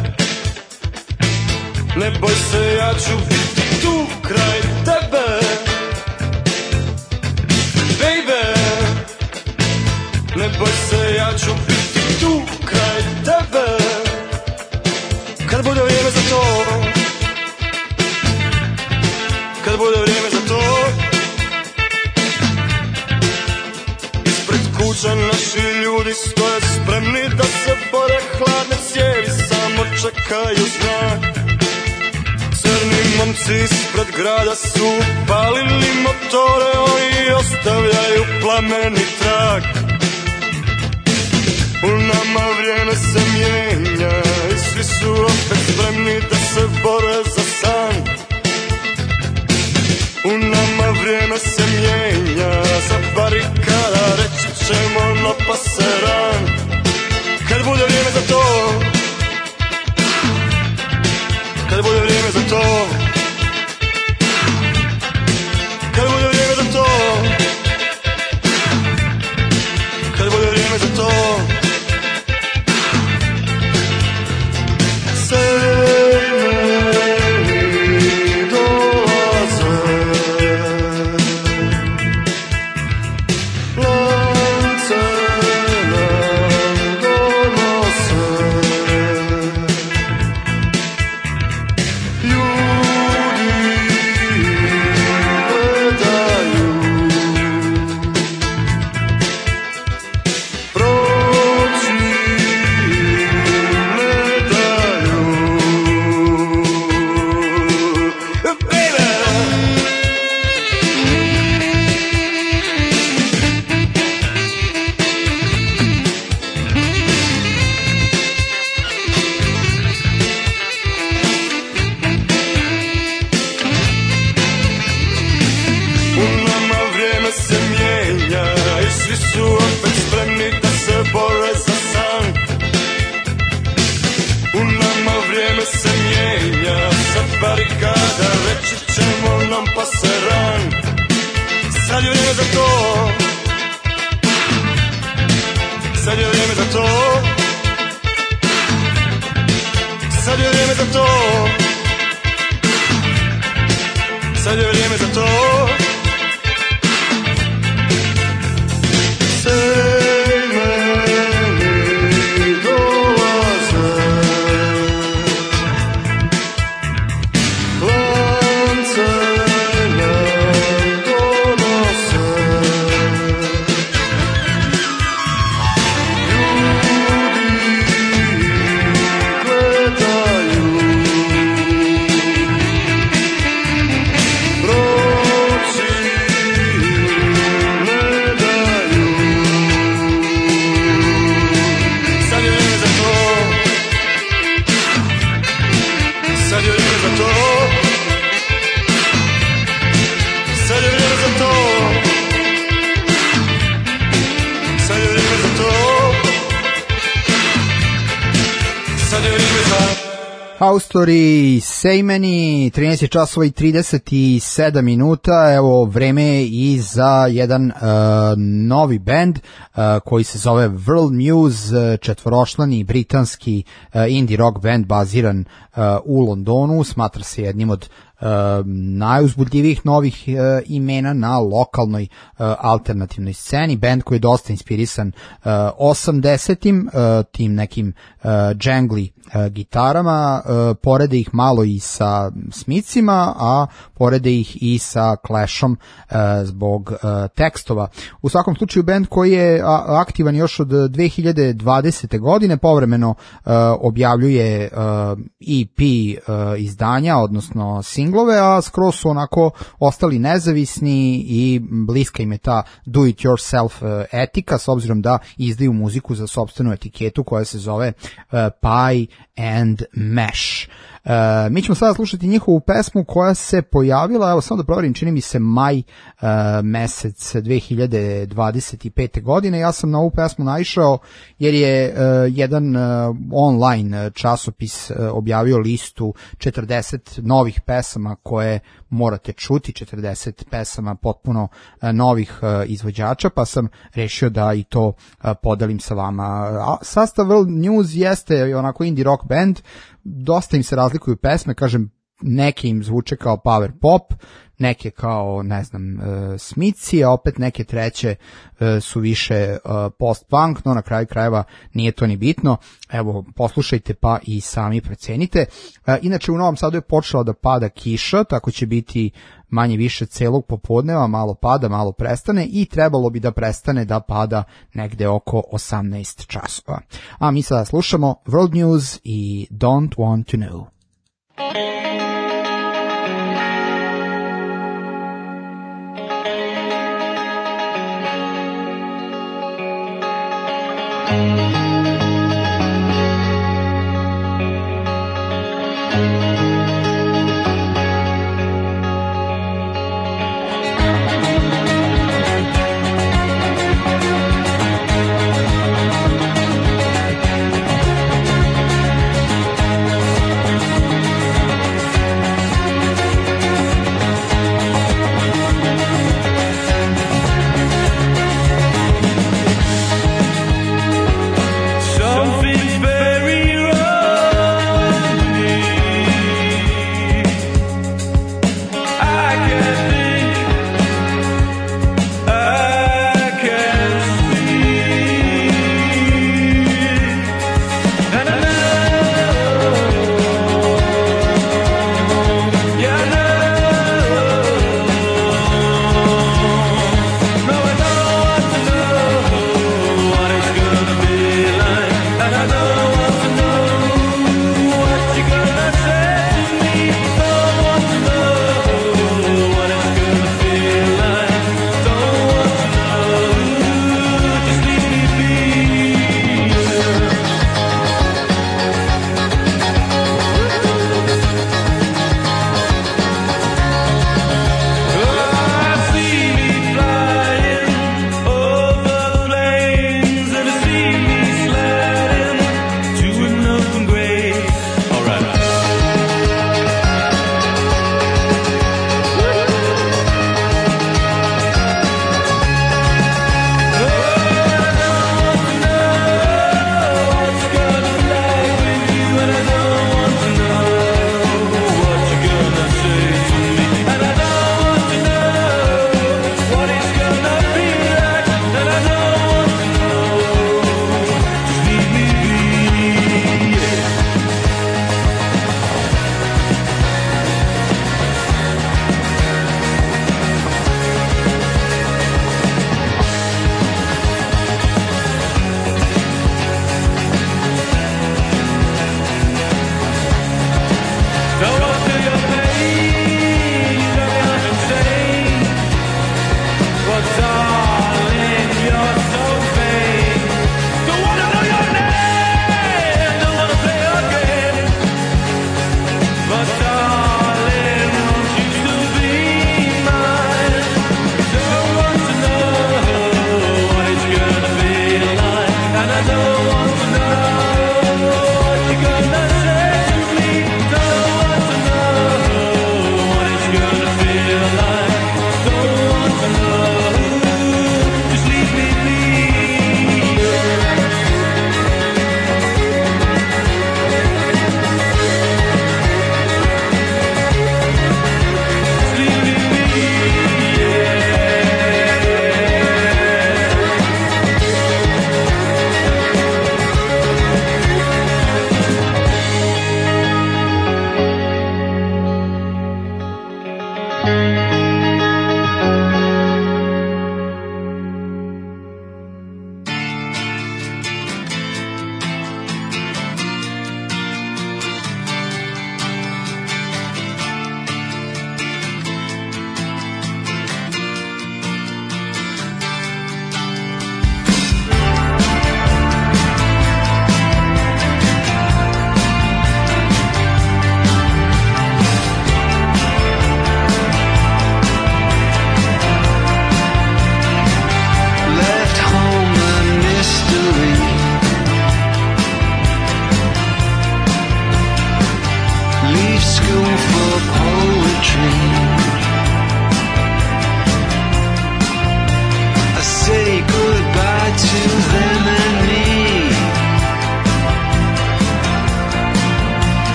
[SPEAKER 3] Ne boj se, ja ću biti tu kraj tebe, baby. Ne boj se, ja ću biti tu kraj tebe. Kad bude vrijeme za to, kad bude vrijeme za to, kuća naši ljudi stoje spremni da se bore, hladne cijevi samo čekaju znak. Crni momci ispred grada su palili motore, oni ostavljaju plameni trak. U nama vrijeme se mijenja i svi su opet spremni da se bore za san. U nama vrijeme se mijenja, za barikada reći ćemo no paseran. Kad bude vrijeme za to, kad bude vrijeme za to, kad bude vrijeme za to, kad bude vrijeme za to, barikada, reći ćemo nam paseran. Sad je vrijeme za to, sad je vrijeme za to, sad Sad je vrijeme za to. Sad je vrijeme za to. Sve meni dolaze lance nam donose. Ljudi gledaju, proći ne daju. Sad je vrijeme za to. Sad je vrijeme za to. Sad je vrijeme za to. Sad je vrijeme za to. Sad je vrijeme za...
[SPEAKER 2] Haustori, Sejmeni, 13 časova i 37 minuta, evo vreme je i za jedan novi band koji se zove World Muse, četvoročlani britanski indie rock band baziran u Londonu, smatra se jednim od najuzbudljivijih novih imena na lokalnoj alternativnoj sceni, band koji je dosta inspirisan 80-im, tim nekim džengli gitarama, porede ih malo i sa Smithsima, a porede ih i sa Clashom zbog tekstova. U svakom slučaju band koji je aktivan još od 2020. godine, povremeno objavljuje EP izdanja, odnosno singlove, a skroz su onako ostali nezavisni i bliska im je ta do-it-yourself etika, s obzirom da izdaju muziku za sopstvenu etiketu koja se zove Pie and Mesh. Mi ćemo sada slušati njihovu pesmu koja se pojavila, evo samo da proverim, čini mi se maj mesec 2025. godine. Ja sam na ovu pesmu naišao jer je jedan online časopis objavio listu 40 novih pesama koje morate čuti, 40 pesama potpuno novih izvođača, pa sam rešio da i to podelim sa vama. Sastav World Muse jeste onako indie rock band, dosta im se razlikuju pesme, kažem, neke im zvuče kao power pop, neke kao, ne znam, Smithsi, a opet neke treće su više post-punk, no na kraju krajeva nije to ni bitno. Evo, poslušajte pa i sami procenite. Inače, u Novom Sadu je počela da pada kiša, tako će biti manje više celog popodneva, malo pada, malo prestane i trebalo bi da prestane da pada negde oko 18 časova. A mi sada slušamo World News i Don't Want to Know.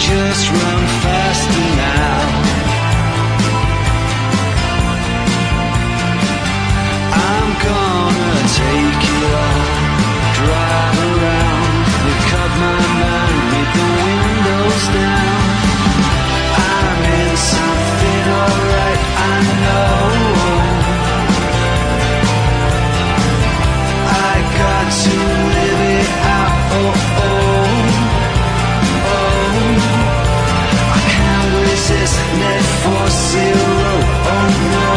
[SPEAKER 7] just run faster now. I'm gonna take it all, drive around, make up my mind, with the windows down. I'm in something alright, I know. I got to live it out, oh, oh, oh. I can't resist, net for zero, oh no.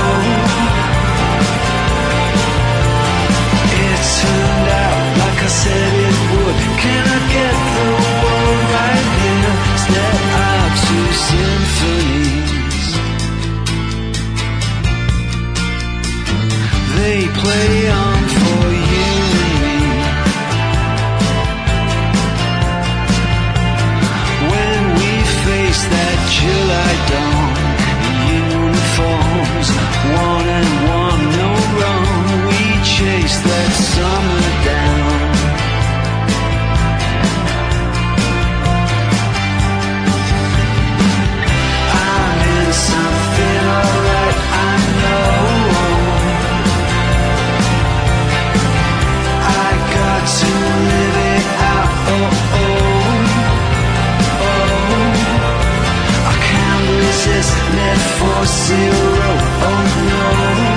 [SPEAKER 7] It turned out like I said it would. Can I get the world right here? Step out to symphonies. They play on for you and me. When we face that July dawn, uniforms, one and one, no wrong. We chase that summer down. I'm in something alright, I know. I got to live it out, oh, oh, oh. I can't resist, net for zero, oh no.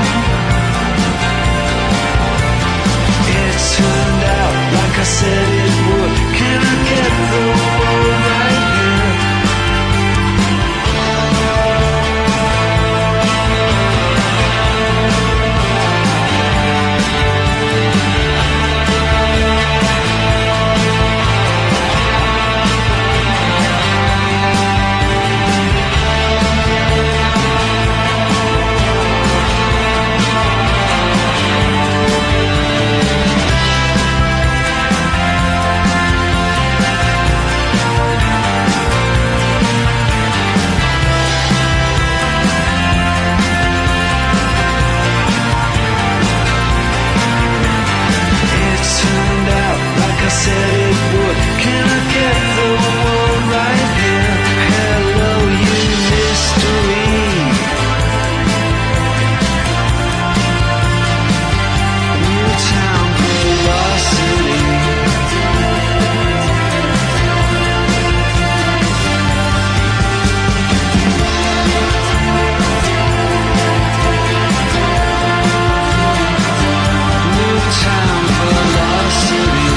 [SPEAKER 7] It turned out like I said it would. Can I get the world right here? I said it would. Can I get the world right here? Hello, you mystery. New town velocity. New town velocity.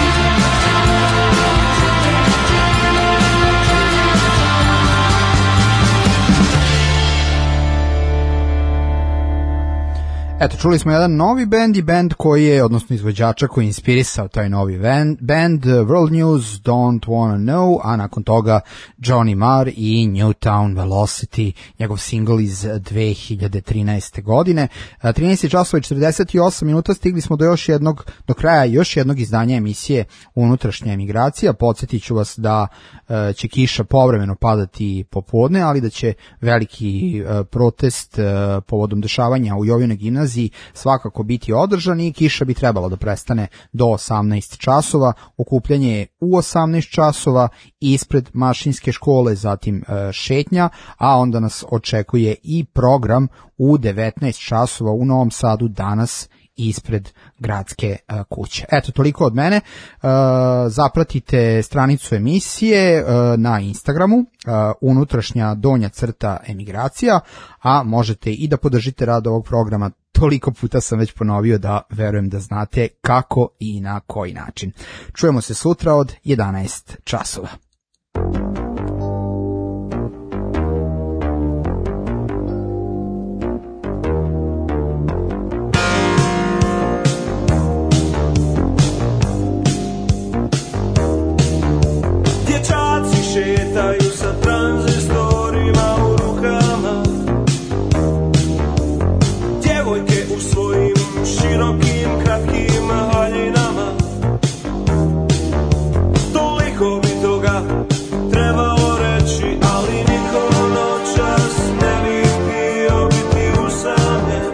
[SPEAKER 2] Eto, čuli smo jedan novi bend i bend koji je, odnosno izvođača koji je inspirisao taj novi band, World News, Don't Wanna Know, a nakon toga Johnny Marr i Newtown Velocity, njegov single iz 2013. godine. 13 časova i 48 minuta, stigli smo do kraja još jednog izdanja emisije Unutrašnja emigracija. Podsjetit ću vas da će kiša povremeno padati popodne, ali da će veliki protest povodom dešavanja u Jovinoj gimnaziji svakako biti održan i kiša bi trebalo da prestane do 18 časova. Okupljanje je u 18 časova ispred Mašinske škole, zatim šetnja, a onda nas očekuje i program u 19 časova u Novom Sadu danas ispred gradske kuće. Eto, toliko od mene. Zapratite stranicu emisije na Instagramu, unutrašnja_emigracija, a možete i da podržite rad ovog programa. Toliko puta sam već ponovio da verujem da znate kako i na koji način. Čujemo se sutra od 11 časova.
[SPEAKER 5] Šetaju sa tranzistorima u rukama, djevojke u svojim širokim kratkim haljinama. Toliko bi toga trebalo reći, ali niko noćas ne bi htio biti usamljen.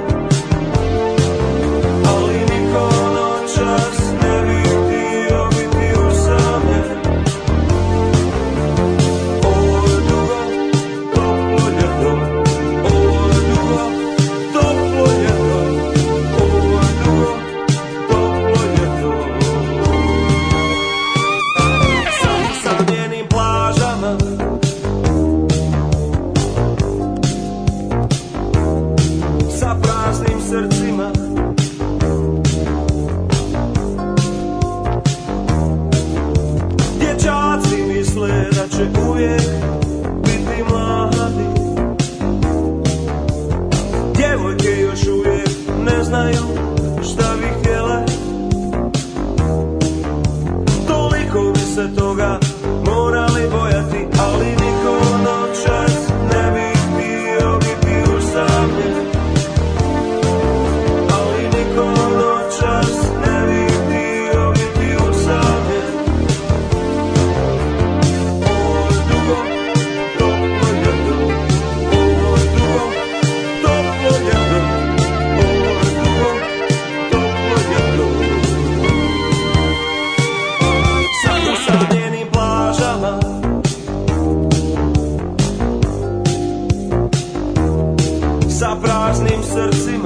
[SPEAKER 5] Ali niko noćas ne bi htio biti usamljen.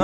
[SPEAKER 5] ljudima.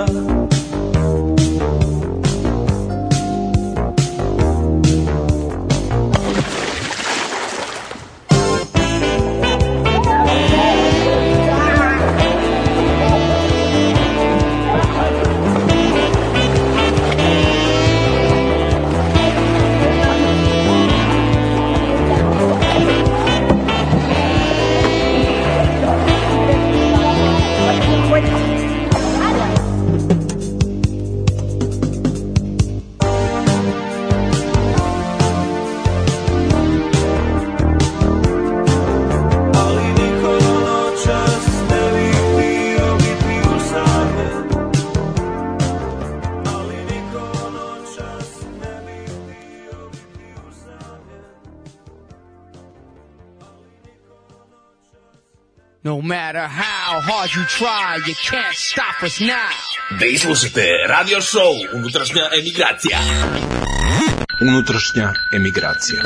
[SPEAKER 8] No matter how hard you try, you can't stop us now.
[SPEAKER 22] Vi slušate radio show Unutrašnja emigracija. Unutrašnja emigracija.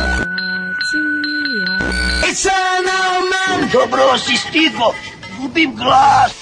[SPEAKER 1] Dobro si stigo, gubim glas.